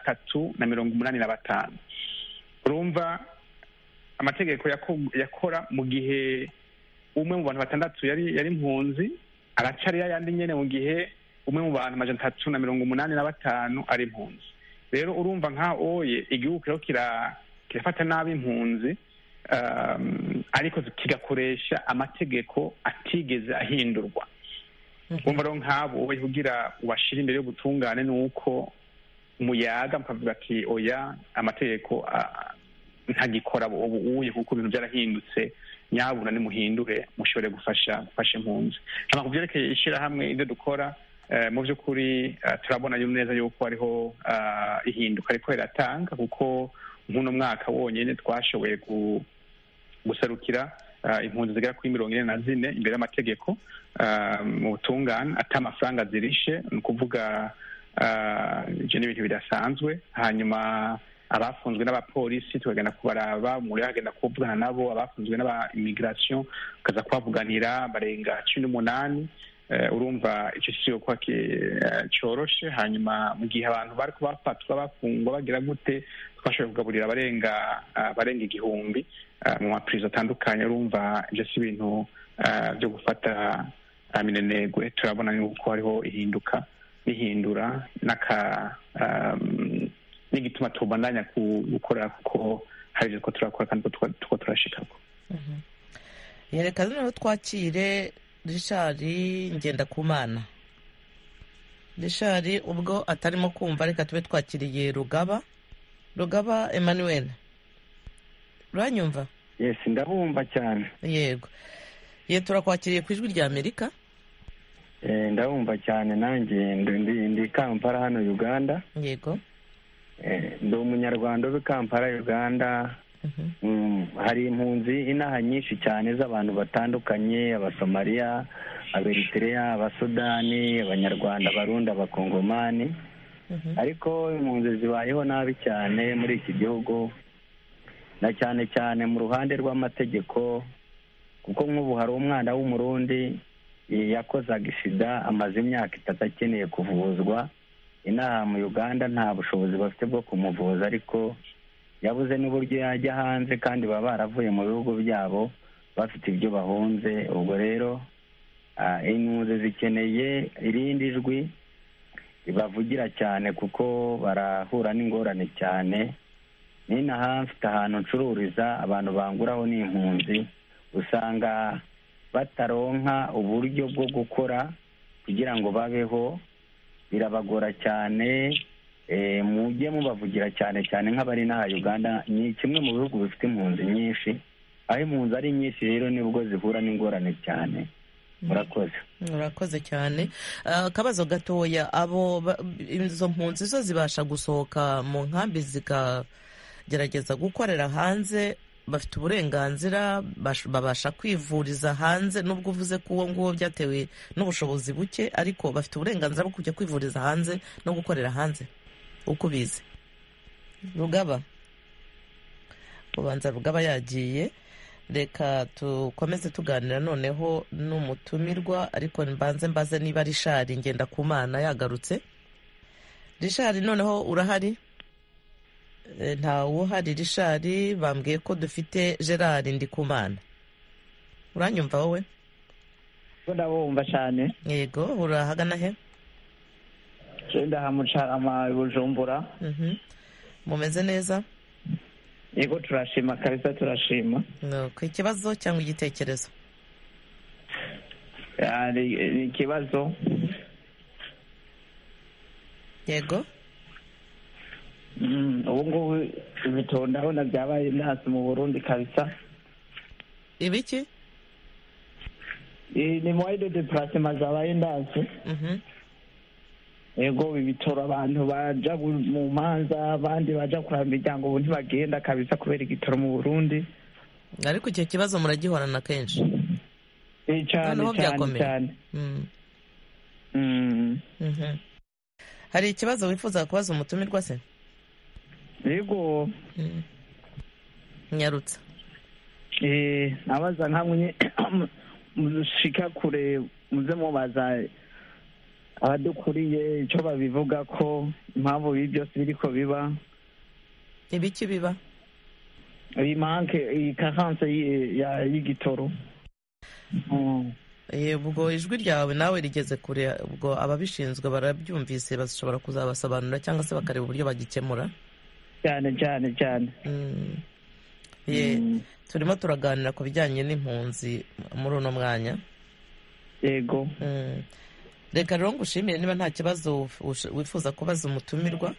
385. Urumva amategeko yakora mu gihe umwe mu bantu 6 yari impunzi, aracari yandi nyene mu gihe umwe mu bantu 385 ari impunzi. Rero urumva nka oye igihugu kiriko kirafata nabi impunzi, ariko kigakoresha amategeko atigeze ahindurwa. Umva rero nk'abo kugira ubashira imbere y'ubutungane nuko umuyaga mukavuga ati oya amategeko ntagikora ubuye kuko ibintu byarahindutse, nyabuna nimuhindure mushobore gufasha impunzi. Hama kuvyerekeye ishirahamwe ibyo dukora, mu by'ukuri turabona neza yuko hariho ihinduka ariko riratanga, kuko nk'uno mwaka wonyine twashoboye gusarukira impunzi zigera kuri 44 imbere y'amategeko mu butungane ata amafaranga zirishe. Ni ukuvuga ibyo ni ibintu bidasanzwe. Hanyuma abafunzwe n'abapolisi tukagenda kubaraba, muri hagenda kuvugana nabo. Abafunzwe n'aba immigration kaza kubavuganira barenga 18. Urumva icyo cyo kwa cyoroshe. Hanyuma mu gihe abantu bari kubafatwa bafungwa bagira gute, twashoboye kugaburira barenga 1000 mu maprizo atandukanye. Urumva ibyo si ibintu byo gufata minenegwe. Turabona yuko hariho ihinduka n'ihindura n'igituma tubandanya gukora, kuko hari ibyo turakora kandi tuko turashikako. Yereka noneho twakire Richard Ngendakumana. Richard ubwo atarimo kumva, reka tube twakiriye Rugaba Emmanuel. Uranyumva? Yes, ndabumva cyane. Yego. Turakwakiriye ku ijwi rya Amerika. Ndabumva cyane, nanjye ndi Kampala hano Uganda. Yego. Ndi umunyarwanda uri Kampala Uganda. Hari impunzi inaha nyinshi cyane z'abantu batandukanye, Abasomaliya, Aberitrea, Abasudani, Abanyarwanda, Abarundi, Abakongomani. ariko impunzi zibayeho nabi cyane muri iki gihugu, na cyane cyane mu ruhande rw'amategeko, kuko nk'ubu hari umwana w'umurundi yakoze agisida, amaze imyaka 3 akeneye kuvuzwa inaha mu Uganda, nta bushobozi bafite bwo kumuvuza, ariko yabuze n'uburyo yajya hanze kandi baba baravuye mu bihugu byabo bafite ibyo bahunze. Ubwo rero impunzi zikeneye irindi jwi ribavugira cyane, kuko barahura n'ingorane cyane. Ninaha mfite ahantu ncururiza, abantu banguraho n'impunzi, usanga bataronka uburyo bwo gukora kugira ngo babeho, birabagora cyane. Mujye mubavugira cyane cyane nk'abari n'aha Uganda, ni kimwe mu bihugu bifite impunzi nyinshi, aho impunzi ari nyinshi rero nibwo zihura n'ingorane cyane. Murakoze cyane. Akabazo gatoya, izo mpunzi zo zibasha gusohoka mu nkambi zikagerageza gukorera hanze, bafite uburenganzira, babasha kwivuriza hanze, nubwo uvuze ko uwo nguwo byatewe n'ubushobozi buke, ariko bafite uburenganzira bwo kujya kwivuriza hanze no gukorera hanze uko ubizi. Rugaba, ubanza Rugaba yagiye, reka tukomeze tuganira noneho n'umutumirwa, ariko mbaze niba Richard Ngendakumana yagarutse. Richard, noneho urahari? Ntawe uhari Richard. Bambwiye ko dufite Gerard Ndikumana. Uranyumva wowe? Ndabumva cyane. Yego, urahagana he? Cyenda hamucarama Bujumbura. Mumeze neza? Yego, turashima kabisa, turashima. Ku ikibazo cyangwa igitekerezo? Ikibazo. Yego. Ubu ngubu ibitoro ndabona byabaye ndasi mu Burundi kabisa. Ibiki? Ni moide de placement zabaye ndasi. Yego, ibitoro abantu baja mu manza, abandi baja kuraba imiryango, ubu ntibagenda kabisa kubera igitoro mu Burundi. Ariko icyo kibazo muragihorana kenshi? Cyane. Hari ikibazo wifuza kubaza umutumirwa se? Yego. Nyarutsa. Nabaza nkamwe mushika kure, muze mubaza abadukuriye icyo babivuga ko impamvu ibi byose biriko biba. Ibiki biba? Imanke ikaranse y'igitoro. Ubwo ijwi ryawe nawe rigeze kure, ubwo ababishinzwe barabyumvise, bashobora kuzabasobanurira cyangwa se bakareba uburyo bagikemura. Cyane. Turimo turaganira ku bijyanye n'impunzi muri uno mwanya. Yego. Reka rero ngushimire, niba nta kibazo wifuza kubaza umutumirwa.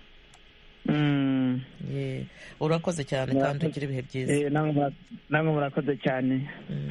Urakoze cyane kandi ugira ibihe byiza. Namwe murakoze cyane.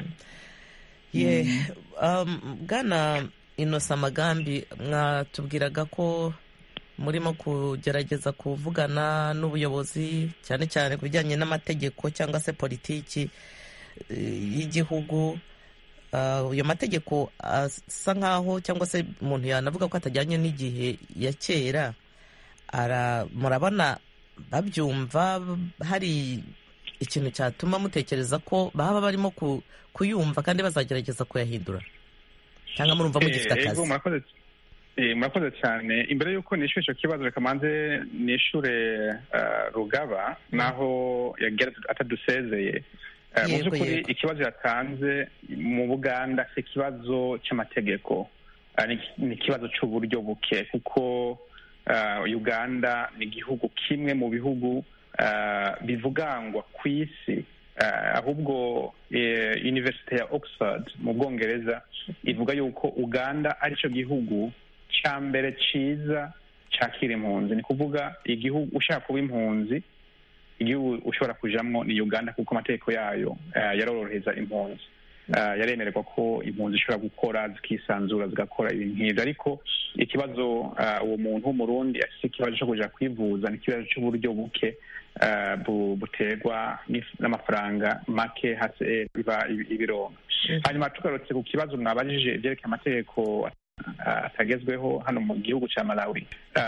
Bwana Innocent Magambi, mwatubwiraga ko murimo kugerageza kuvugana n'ubuyobozi cyane cyane ku bijyanye n'amategeko cyangwa se politiki y'igihugu. Ayo mategeko asa nkaho, cyangwa se umuntu yanavuga ko atajyanye n'igihe ya kera. Murabona babyumva, hari ikintu cyatuma mutekereza ko baba barimo kuyumva kandi bazagerageza kuyahindura, cyangwa murumva mugifite akazi? Murakoze cyane. Imbere y'uko nishyura icyo kibazo, reka manze nishyure Rugaba naho yagira atadusezeye. Mu by'ukuri ikibazo yatanze mu Buganda si ikibazo cy'amategeko, ni ikibazo cy'uburyo buke, kuko Uganda ni igihugu kimwe mu bihugu bivugangwa ku isi, ahubwo University ya Oxford mu Bwongereza ivuga yuko Uganda ari cyo gihugu cya mbere cyiza cyakira impunzi. Ni kuvuga igihugu ushaka kuba impunzi, igihugu ushobora kujamwo ni Uganda, kuko amategeko yayo yarorohereza impunzi. Yaremererwa ko impunzi ishobora gukora zikisanzura zigakora ibintu nk'ibyo. Ariko ikibazo uwo muntu w'umurundi afite ikibazo cyo kuja kwivuza, ni ikibazo cy'uburyo buke buterwa n'amafaranga make hasi biba ibironga. Hanyuma tugarutse ku kibazo mwabajije ibyerekeye amategeko atagezweho hano mu gihugu cya Malawi.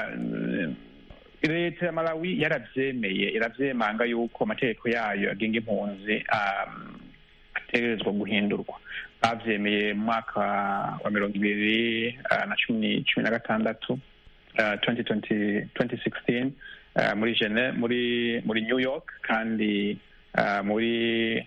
Leta ya Malawi iravyemanga yuko amategeko yayo agenga impunzi ategerezwa guhindurwa. Bavyemeye mu mwaka wa 2016 2016 muri New York, kandi muri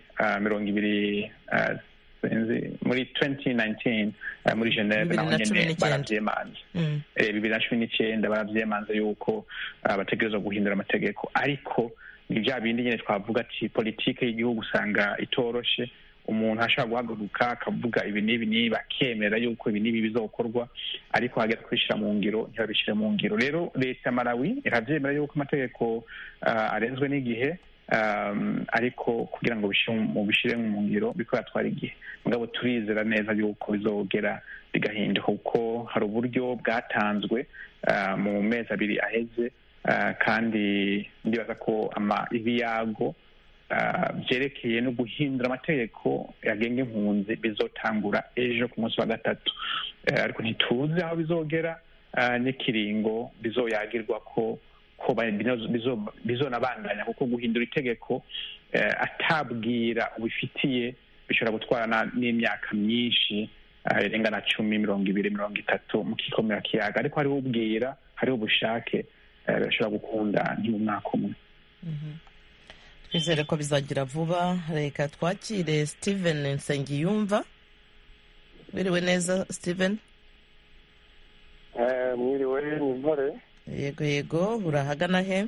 2019 muri Geneve naho nyene baravyemanze. 2019 baravyemanze yuko bategerezwa guhindura amategeko, ariko ni bya bindi nyene twavuga ati politike y'igihugu usanga itoroshe. Umuntu ashobora guhaguruka akavuga ibi n'ibi bakemera yuko ibi n'ibi bizokorwa, ariko hagera kubishira mu ngiro ntibabishire mu ngiro. Rero leta ya Malawi iravyemera yuko amategeko arenzwe n'igihe, ariko kugira ngo bishire mu ngiro biko yatwara igihe. Mugabo turizera neza yuko bizogera bigahinduka, kuko hari uburyo bwatanzwe mu mezi abiri aheze, kandi ndibaza ko ibiyago byerekeye no guhindura amategeko yagenga impunzi bizotangura ejo ku munsi wa gatatu, ariko ntituzi aho bizogera n'ikiringo bizoyagirwa ko bizonabandanya, kuko guhindura itegeko atabwira ubifitiye bishobora gutwara n'imyaka myinshi irenga na 10, 20, 30 mu kikomera kiyaga, ariko hariho ubwira, hariho ubushake, birashobora gukunda ni mu mwaka umwe. Twizere ko bizagira vuba. Reka twakire Steven Nsengiyumva. Biriwe neza Steven? Mwiriwe n'impore. Yego urahagana he?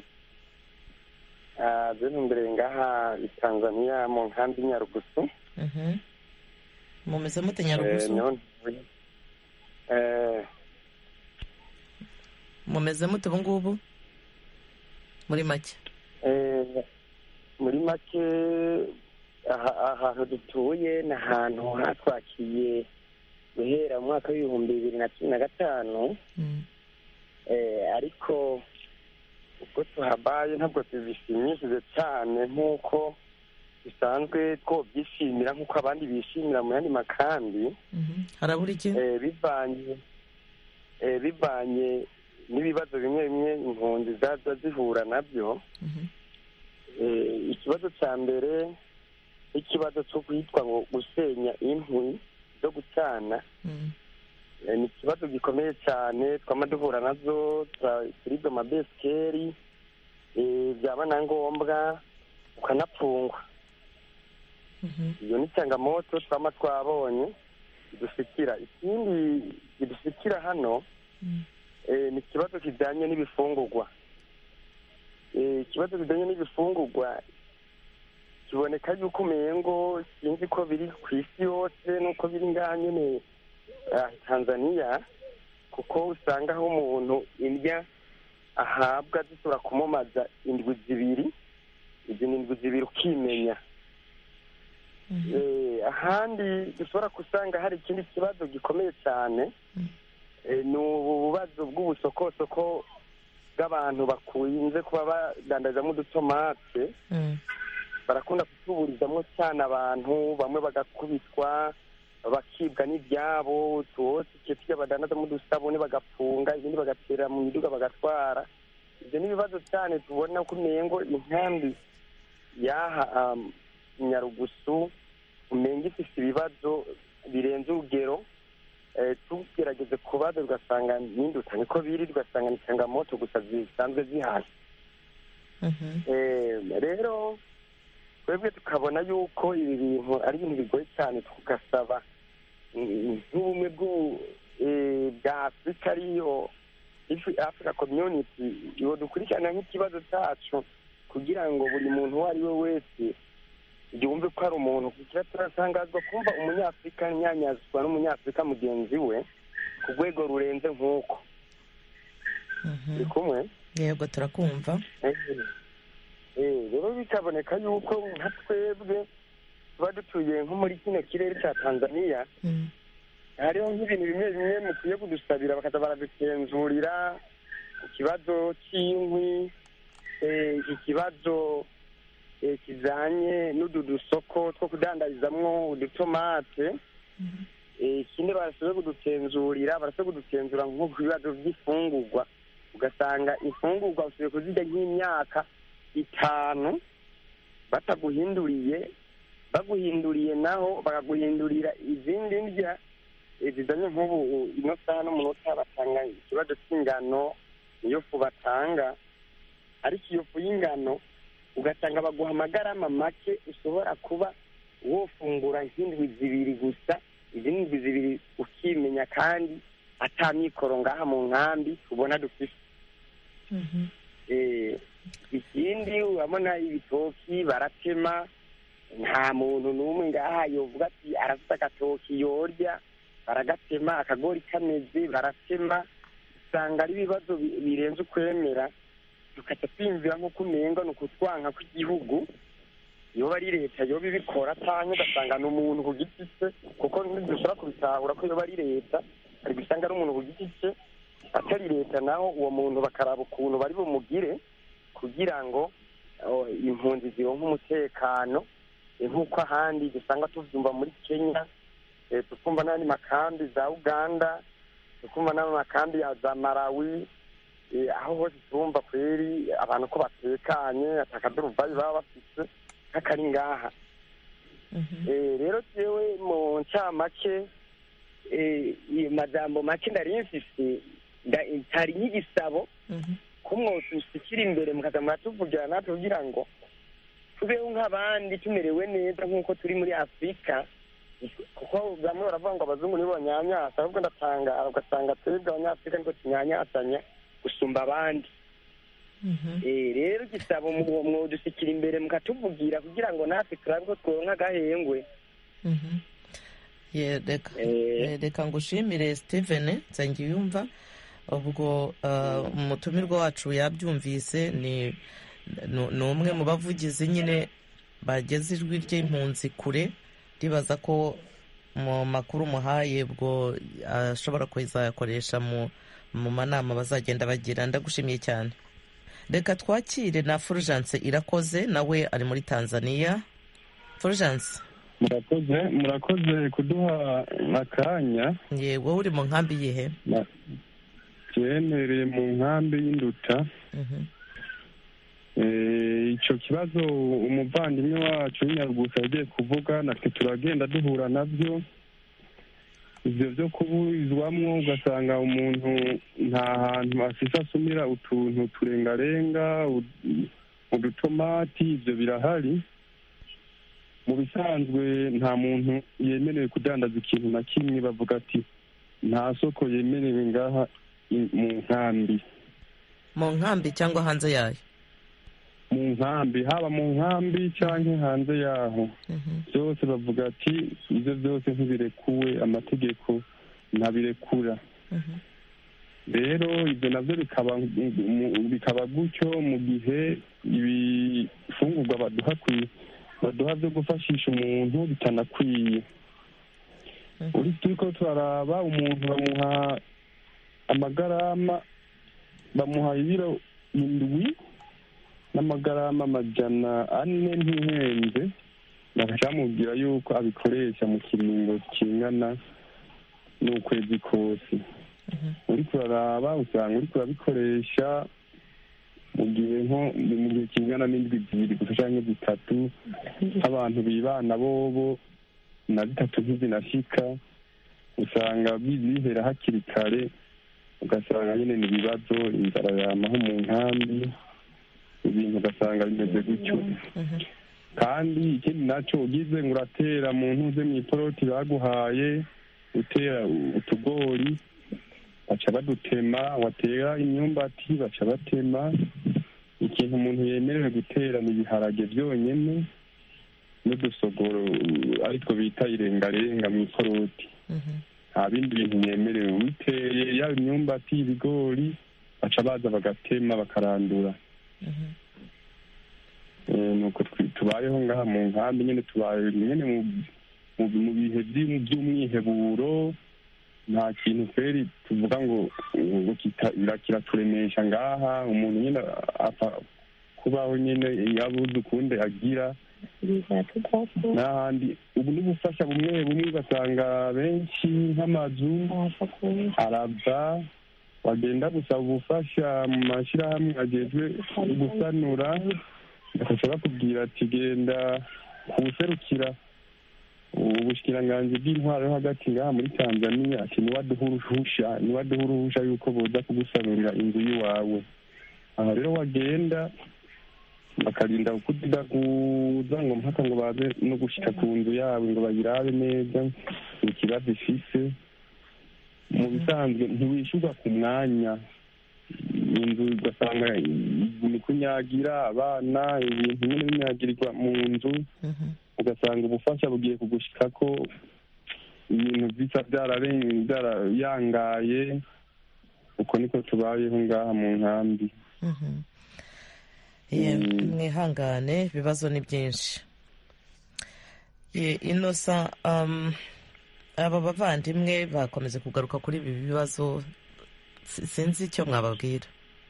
Zeno mbere ngaha i Tanzania mu nkambi Nyarugusu. Mumeze mute Nyarugusu? Mumeze mute ubu ngubu? Muri make? Muri make ahantu dutuye ni ahantu hatwakiye guhera mu mwaka w'2015, ariko ubwo tuhabaye ntabwo tubishimishije cyane nk'uko bisanzwe twobyishimira nk'uko abandi bishimira mu yandi makambi. Harabura iki? Bivanye n'ibibazo bimwe bimwe impunzi zaza zihura nabyo. Ikibazo cya mbere ikibazo cyo kwitwa ngo gusenya inkwi zo gucana, ni ikibazo gikomeye cyane twama duhura nazo kuri do mabesikeri, byaba na ngombwa ukanapfungwa. Iyo ni changamoto twama twabonye dushikira. Ikindi kidushikira hano ni ikibazo kijyanye n'ibifungurwa. Ikibazo kijyanye n'ibifungurwa kiboneka yuko umengo sinzi ko biri ku isi yose nuko biri ngaha nyene Tanzania, kuko usanga aho umuntu indya ahabwa zishobora kumumaza indwi zibiri, izi ni indwi zibiri ukimenya. Ahandi dushobora kusanga hari ikindi kibazo gikomeye cyane, ni ububazo bw'ubusokosoko bw'abantu bakunze kuba badandazamo udutomate. Barakunda kutuburizamo cyane abantu, bamwe bagakubitwa bakibwa n'ibyabo, tuwose tujya badandazamo udusabune bagapfunga, ibindi bagatera mu miduga bagatwara. Ibyo ni ibibazo cyane tubona ko umengo inkambi yaha Nyarugusu umenga ifite ibibazo birenze urugero. Tugerageze kubaza ugasanga n'induta niko biri, ugasanga ni changamoto gusa zisanzwe zihari. Rero twebwe tukabona yuko ibi bintu ari ibintu bigoye cyane, tugasaba nk'ubumwe bwa Afurika ariyo Africa Community iyo dukurikirana nk'ikibazo cyacu, kugira ngo buri muntu uwo ari we wese yumve ko ari umuntu. Kugira turasangazwa kumva umunyafurika nyanyazwa n'umunyafurika mugenzi we ku rwego rurenze nk'uko. Uri kumwe? Yego turakumva. Rero bikaboneka yuko nka twebwe tuba dutuye nko muri kino kirere cya Tanzania, hariho nk'ibintu bimwe bimwe mukwiye kudusabira bakaza baradutenzurira ku kibazo cy'inkwi, ikibazo kijanye n'udusoko two kudandarizamwo udutomate. ikindi barashoboye kudutenzura nko ku bibazo by'ifungurwa, ugasanga imfungurwa usigaye kuzirya nk'imyaka 5 baguhinduriye naho bakaguhindurira izindi ndya zizanye nk'ubu ino saha n'umunota batanga ikibazo cy'ingano niyo fu batanga, ariko iyo fu y'ingano ugasanga baguha amagarama make ushobora kuba wofungura nk'indwi 2 gusa, izindi 2 ukimenya kandi atamikoro ngaha mu nkambi ubona dufise. Ikindi urabona ibitoki baratema, nta muntu n'umwe ngaha yovuga ati arafite agatoki yorya, baragatema, akagori kameze baratema, usanga ari ibibazo birenze ukwemera, tukaca twiyumvira nko kumenga ni ukutwanka kw'igihugu, yoba ari leta yoba ibikora cyangwa ugasanga ni umuntu ku giti cye, kuko ntidushobora kubitahura ko yoba ari leta, ariko usanga ari umuntu ku giti cye, atari leta naho uwo muntu bakaraba ukuntu bari bumugire kugira ngo impunzi zironke umutekano, nk'uko ahandi dusanga tuvyumva muri Kenya, tukumva n'andi makambi za Uganda, tukumva n'amakambi ya za Malawi, aho hose turumva kweri abantu ko batekanye atakaduruvayi baba bafise nk'akari ngaha. Rero jewe mu ncamake majambo make ndari mfise ntari nk'igisabo ko mwodushikira imbere mukaza muratuvugira natwe kugira ngo tubeho nk'abandi tumerewe neza nk'uko turi muri Afurika, kuko bamwe baravuga ngo abazungu nibo banyanyasa, ahubwo ndatangara ugasanga twebwe abanyafurika niko tunyanyasanya gusumba abandi. Rero igisabo mwodushikira imbere mukatuvugira kugira ngo natwe turabe ko tworonka agahengwe. Reka ngushimire Steven Nsengiyumva, ubwo umutumirwa wacu yabyumvise, ni umwe mu bavugizi nyine bageze ijwi ry'impunzi kure, ribaza ko mu makuru muhaye ubwo ashobora kuzayakoresha mu manama bazagenda bagira. Ndagushimiye cyane. Reka twakire na Fulgence Irakoze, nawe ari muri Tanzania. Fulgence, murakoze kuduha akanya. Wowe uri mu nkambi yihe? Nherereye mu nkambi y'Induta. Icyo kibazo umuvandimwe wacu w'Inyarugusa yagiye kuvuga, natwe turagenda duhura nabyo, ibyo byo kuburizwamo, ugasanga umuntu nta hantu afise asumira utuntu turengarenga, udutomati, ibyo birahari. Mu bisanzwe nta muntu yemerewe kudandaza ikintu na kimwe, bavuga ati nta soko yemerewe ngaha mu nkambi. Mu nkambi cyangwa hanze yayo? Mu nkambi, haba mu nkambi cyangwa hanze yaho, byose bavuga ati ibyo byose ntibirekuwe, amategeko ntabirekura. Rero ibyo nabyo bikaba gutyo mu gihe ibifungurwa baduha byo gufashisha umuntu bitanakwiye. Turiko turaraba umuntu bamuha amagarama, bamuha ibiro 7 n'amagarama 400 ntihenze, bakacamubwira yuko abikoresha mu kiringo kingana n'ukwezi kose. Uriko uraraba usanga uriko urabikoresha mu gihe kingana n'indwi 2 gusa canke 3, abantu bibana bobo na 3 ntizinashika, usanga bihera hakiri kare, ugasanga nyine ni ibibazo, inzara yamaho mu nkambi, ibintu ugasanga bimeze gutyo. Kandi ikindi nacyo ugize ngo uratera mu ntuze mu iporoti baguhaye, utera utugori baca badutema, watera imyumbati baca batema. Ikintu umuntu yemerewe gutera ni ibiharage byonyine n'udusogoro aritwo bita irengarenga mu iporoti. Nta bindi bintu yemerewe. Witeye yaba imyumbati, ibigori, baca baza bagatema bakarandura. Nuko tubayeho ngaha mu nkambi nyine, tubaye nyine mu bihe by'umwiheburo. Nta kintu kweri tuvuga ngo kiraturemesha ngaha. Umuntu nyine apfa kubaho nyine yabuze ukunde agira, n'ahandi ubu n'ubufasha bumwe bumwe ugasanga benshi nk'amazu arava wagenda gusaba ubufasha mu mashyirahamwe agejwe gusanura bakajya bakubwira ati genda kuwuserukira ubushikiranganji bw'intwaro yo hagati ngaha muri Tanzania ati niwaduha uruhusha yuko boza kugusanurira inzu y'iwawe. Aha rero wagenda bakarinda kudaguza ngo mpaka ngo baze no gushika ku nzu yawe ngo bayirabe neza ikibazo ifise. Mu bisanzwe ntiwishyurwa ku mwanya, inzu ugasanga ni kunyagira abana ibintu nyine binyagirirwa mu nzu, ugasanga ubufasha bugiye kugushikako ibintu bisa byarayangaye. Uko niko tubayeho ngaha mu nkambi. mwihangane ibibazo ni byinshi. Innocent, aba bavandimwe bakomeze kugaruka kuri ibi bibazo, sinzi icyo mwababwira.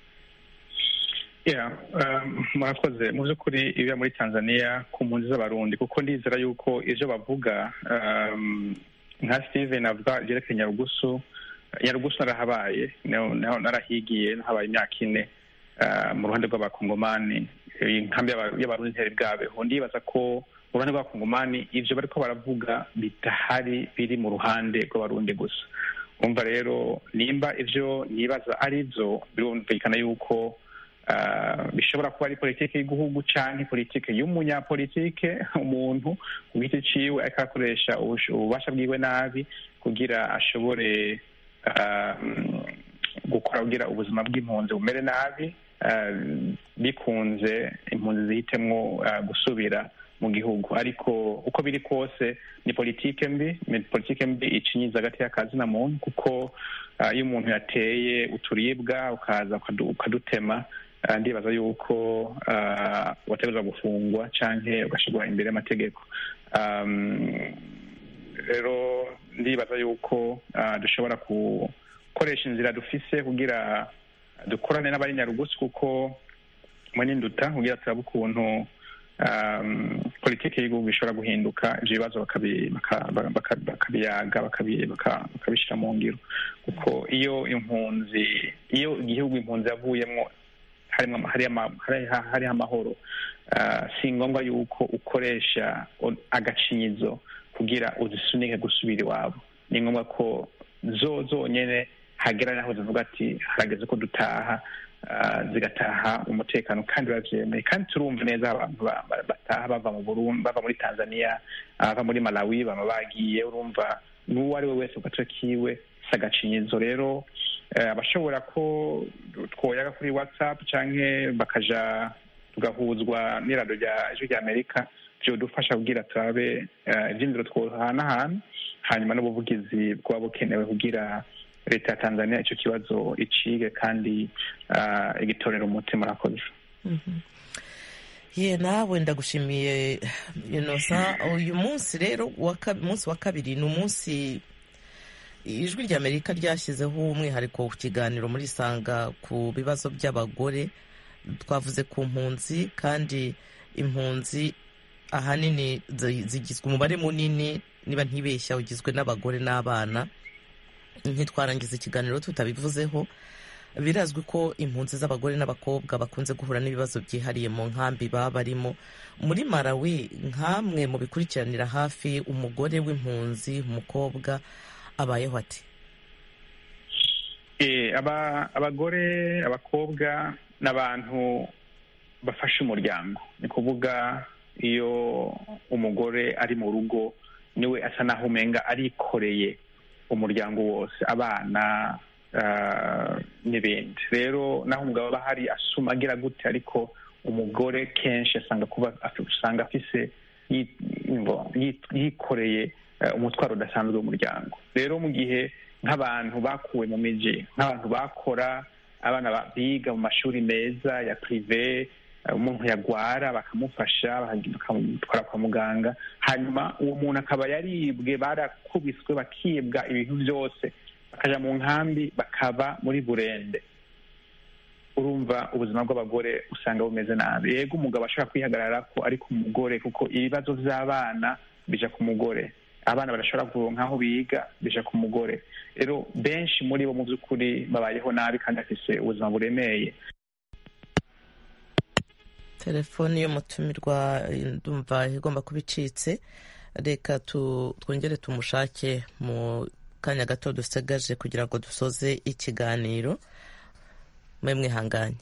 murakoze. Mu by'ukuri ibiba muri Tanzania ku mpunzi z'abarundi, kuko ndizera yuko ibyo bavuga nka Steven avuga byerekeye Nyarugusu narahabaye, narahigiye, nahabaye imyaka 4 mu ruhande rw'abakongomani, inkambi y'abarundi nteri bwabeho. Ndibaza ko mu ruhande rw'abakongomani ibyo bariko baravuga bitahari, biri mu ruhande rw'abarundi gusa. Umva rero nimba ivyo nibaza ari byo, birumvikana yuko bishobora kuba ari politike y'igihugu canke politike y'umunyapolitike, umuntu ku giti ciwe ariko akoresha ububasha bwiwe nabi kugira ashobore gukora kugira ubuzima bw'impunzi bumere nabi, bikunze impunzi zihitemwo gusubira mu gihugu. Ariko uko biri kose ni politike mbi icinyiza hagati y'akazi na muntu, kuko iyo umuntu yateye uturibwa ukaza ukadutema, ndibaza yuko wategerezwa gufungwa canke ugashirwa imbere y'amategeko. Rero ndibaza yuko dushobora gukoresha inzira dufise kugira dukorane n'abari Nyarugusu, kuko mweninduta kugira turabe ukuntu politike y'igihugu ishobora guhinduka, ivyo bibazo bakabiyaga bakabishira mu ngiro. Kuko iyo igihugu impunzi yavuyemwo hariho amahoro, si ngombwa yuko ukoresha agacinyizo kugira uzisunike gusubira iwabo. Ni ngombwa ko zonyene hagera naho zivuga ati harageze ko dutaha, zigataha umutekano kandi bavyemeye. Kandi turumva neza abantu bataha bava mu Burundi, bava muri Tanzania, bava muri Malawi, bama bagiye, urumva n'uwo ari we wese ugace kiwe sagacinyizo. Rero abashobora ko twoyaga kuri WhatsApp canke bakaja tugahuzwa n'irado rya Amerika, byo dufasha kugira turabe ivyindiro twohanahana, hanyuma n'ubuvugizi bwaba bukenewe kugira leta ya Tanzania ico kibazo icige kandi igitorera umuti. Murakoze. Nawe ndagushimiye Innocent. Uyu munsi rero umunsi wa kabiri ni umunsi ijwi rya Amerika ryashyizeho umwihariko ku kiganiro muri Sanga ku bibazo by'abagore. Twavuze ku mpunzi, kandi impunzi ahanini zigizwe, umubare munini niba ntibeshya ugizwe n'abagore n'abana. Ntitwarangiza ikiganiro tutabivuzeho. Birazwi ko impunzi z'abagore n'abakobwa bakunze guhura n'ibibazo byihariye mu nkambi baba barimo. Muri Malawi, nkamwe mu bikurikiranira hafi, umugore w'impunzi, umukobwa abayeho ati? Abagore, abakobwa n'abantu bafasha umuryango. Ni kuvuga iyo umugore ari mu rugo niwe asa naho umenga arikoreye umuryango wose, abana n'ibindi. Rero naho umugabo aba hari asuma agira gute, ariko umugore kenshi usanga afise yikoreye umutwaro udasanzwe w'umuryango. Rero mu gihe nk'abantu bakuwe mu miji, nk'abantu bakora, abana biga mu mashuri meza ya prive, umuntu yagwara bakamufasha bakamutwara kwa muganga, hanyuma uwo muntu akaba yaribwe, barakubiswe, bakibwa ibintu byose, bakaja mu nkambi, bakaba muri burende. urumva ubuzima bw'abagore usanga bumeze nabi. Yego umugabo ashobora kwihagarara ko ariko umugore, kuko ibibazo by'abana bija ku mugore, abana barashobora kuronka aho biga bija ku mugore. Rero benshi muri bo mu by'ukuri babayeho nabi kandi afise ubuzima buremeye. telefoni y'umutumirwa ndumva igomba kuba icitse, reka twongere tumushake mu kanya gato dusigaje kugira ngo dusoze ikiganiro. mwe mwihanganye.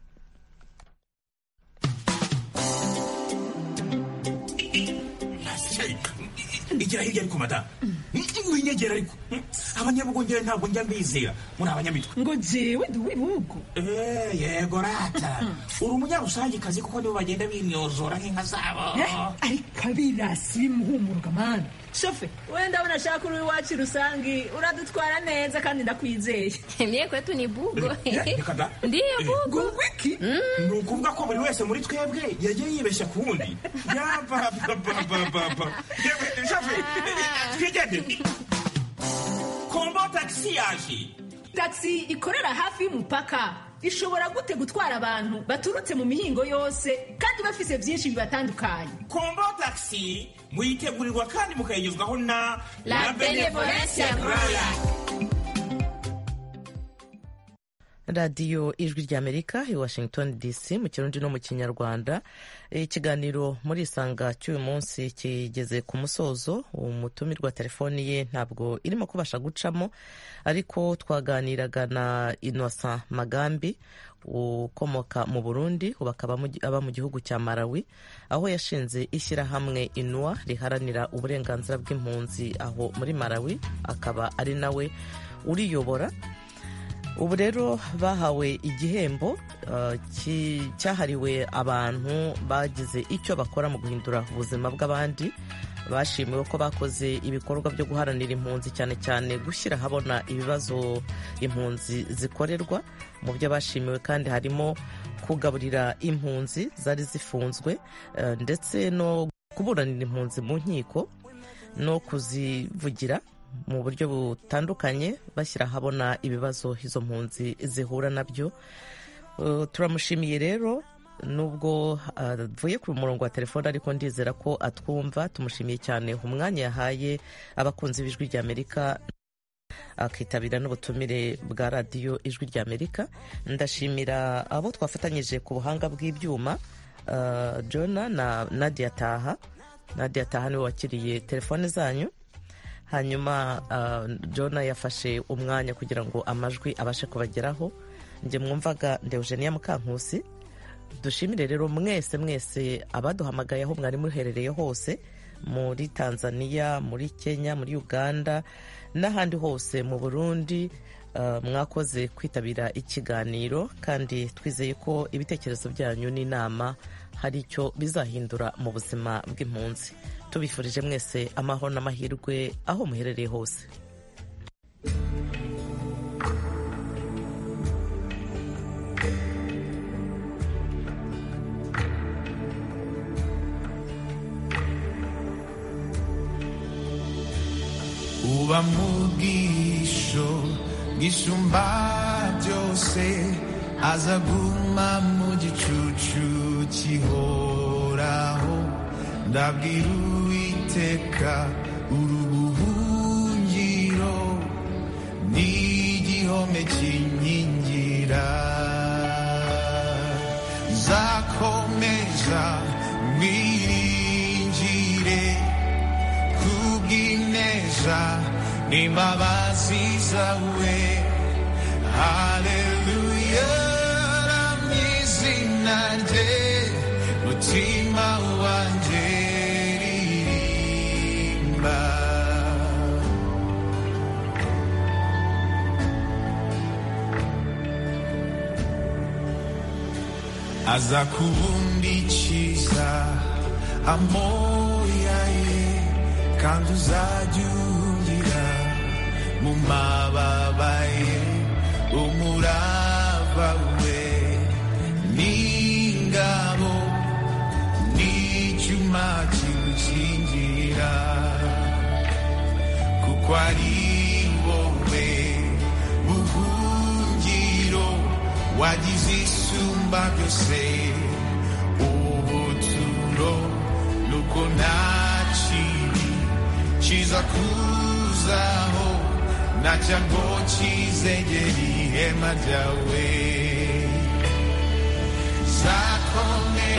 igira hirya ariko madamu winyegera ariko abanyabugongera ntabwo njya mbizera muri abanyamitwe ngo jewe ndi uw'ibihugu. yego rata uri umunyarusangikazi kuko nibo bagenda bimyozora nk'inka zabo. ariko abirasi bimuhumuruka mani shofe wenda abona ashaka uri iwacu rusangi uradutwara neza kandi ndakwizeye. mie kwetu ni bugo. ndiyo bugo. wiki ni ukuvuga ko buri wese muri twebwe yagiye yibeshya ku wundi. yapapapapapa shofe twigende. kombo taxi yaje. taxi ikorera hafi y'umupaka ishobora gute gutwara abantu baturutse mu mihingo yose kandi bafise byinshi bibatandukanye. kombo taxi muyitegurirwa kandi mukayigezwaho na La Benevolencia Royal. radiyo ijwi ry'Amerika i Washington DC mu kirundi no mu kinyarwanda. ikiganiro muri isanga cy'uyu munsi kigeze ku musozo. umutumirwa telefoni ye ntabwo irimo kubasha gucamo, ariko twaganiraga na Innocent Magambi ukomoka mu Burundi, ubu akaba aba mu gihugu cya Malawi, aho yashinze ishyirahamwe INUA riharanira uburenganzira bw'impunzi aho muri Malawi, akaba ari nawe uriyobora. ubu rero bahawe igihembo cyahariwe abantu bagize icyo bakora mu guhindura ubuzima bw'abandi. bashimiwe ko bakoze ibikorwa byo guharanira impunzi, cyane cyane gushyira ahabona ibibazo impunzi zikorerwa. mu byo bashimiwe kandi harimo kugaburira impunzi zari zifunzwe, ndetse no kuburanira impunzi mu nkiko no kuzivugira mu buryo butandukanye, bashyira ahabona ibibazo izo mpunzi zihura nabyo. turamushimiye rero, nubwo avuye ku murongo wa telefone ariko ndizera ko atwumva. tumushimiye cyane umwanya yahaye abakunzi b'ijwi ry'Amerika, akitabira n'ubutumire bwa radiyo ijwi ry'Amerika. ndashimira abo twafatanyije ku buhanga bw'ibyuma, Jona na Nadia Taha. Nadia Taha niwe wakiriye telefone zanyu, hanyuma Jona yafashe umwanya kugira ngo amajwi abashe kubageraho. njye mwumvaga ndi Eugenia Mukankusi. dushimire rero mwese abaduhamagaye aho mwari muherereye hose, muri Tanzania, muri Kenya, muri Uganda n'ahandi hose, mu Burundi. mwakoze kwitabira ikiganiro, kandi twizeye ko ibitekerezo byanyu n'inama hari icyo bizahindura mu buzima bw'impunzi. tubifurije mwese amahoro n'amahirwe aho muherereye hose. uba mu bwisho bw'isumba byose, azaguma mu gicucu kihoraho. ndabwira Uwiteka urubuhungiro n'igihome kinkingira. zakomeza mwiringire kubw'ineza n'imbabazi zawe. haleluya, ramizina rye mutima wanjye ririmba. aza kubundikiza amoya ye, kandi uzajya ungira mu mababa ye. umurava we n'ingabo n'icyuma kimukingira, kuko ari wowe buhungiro wagize isumba byose ubuturo nuko nta kibi kiza kuzaho na cyago kizegera ihema ryawe.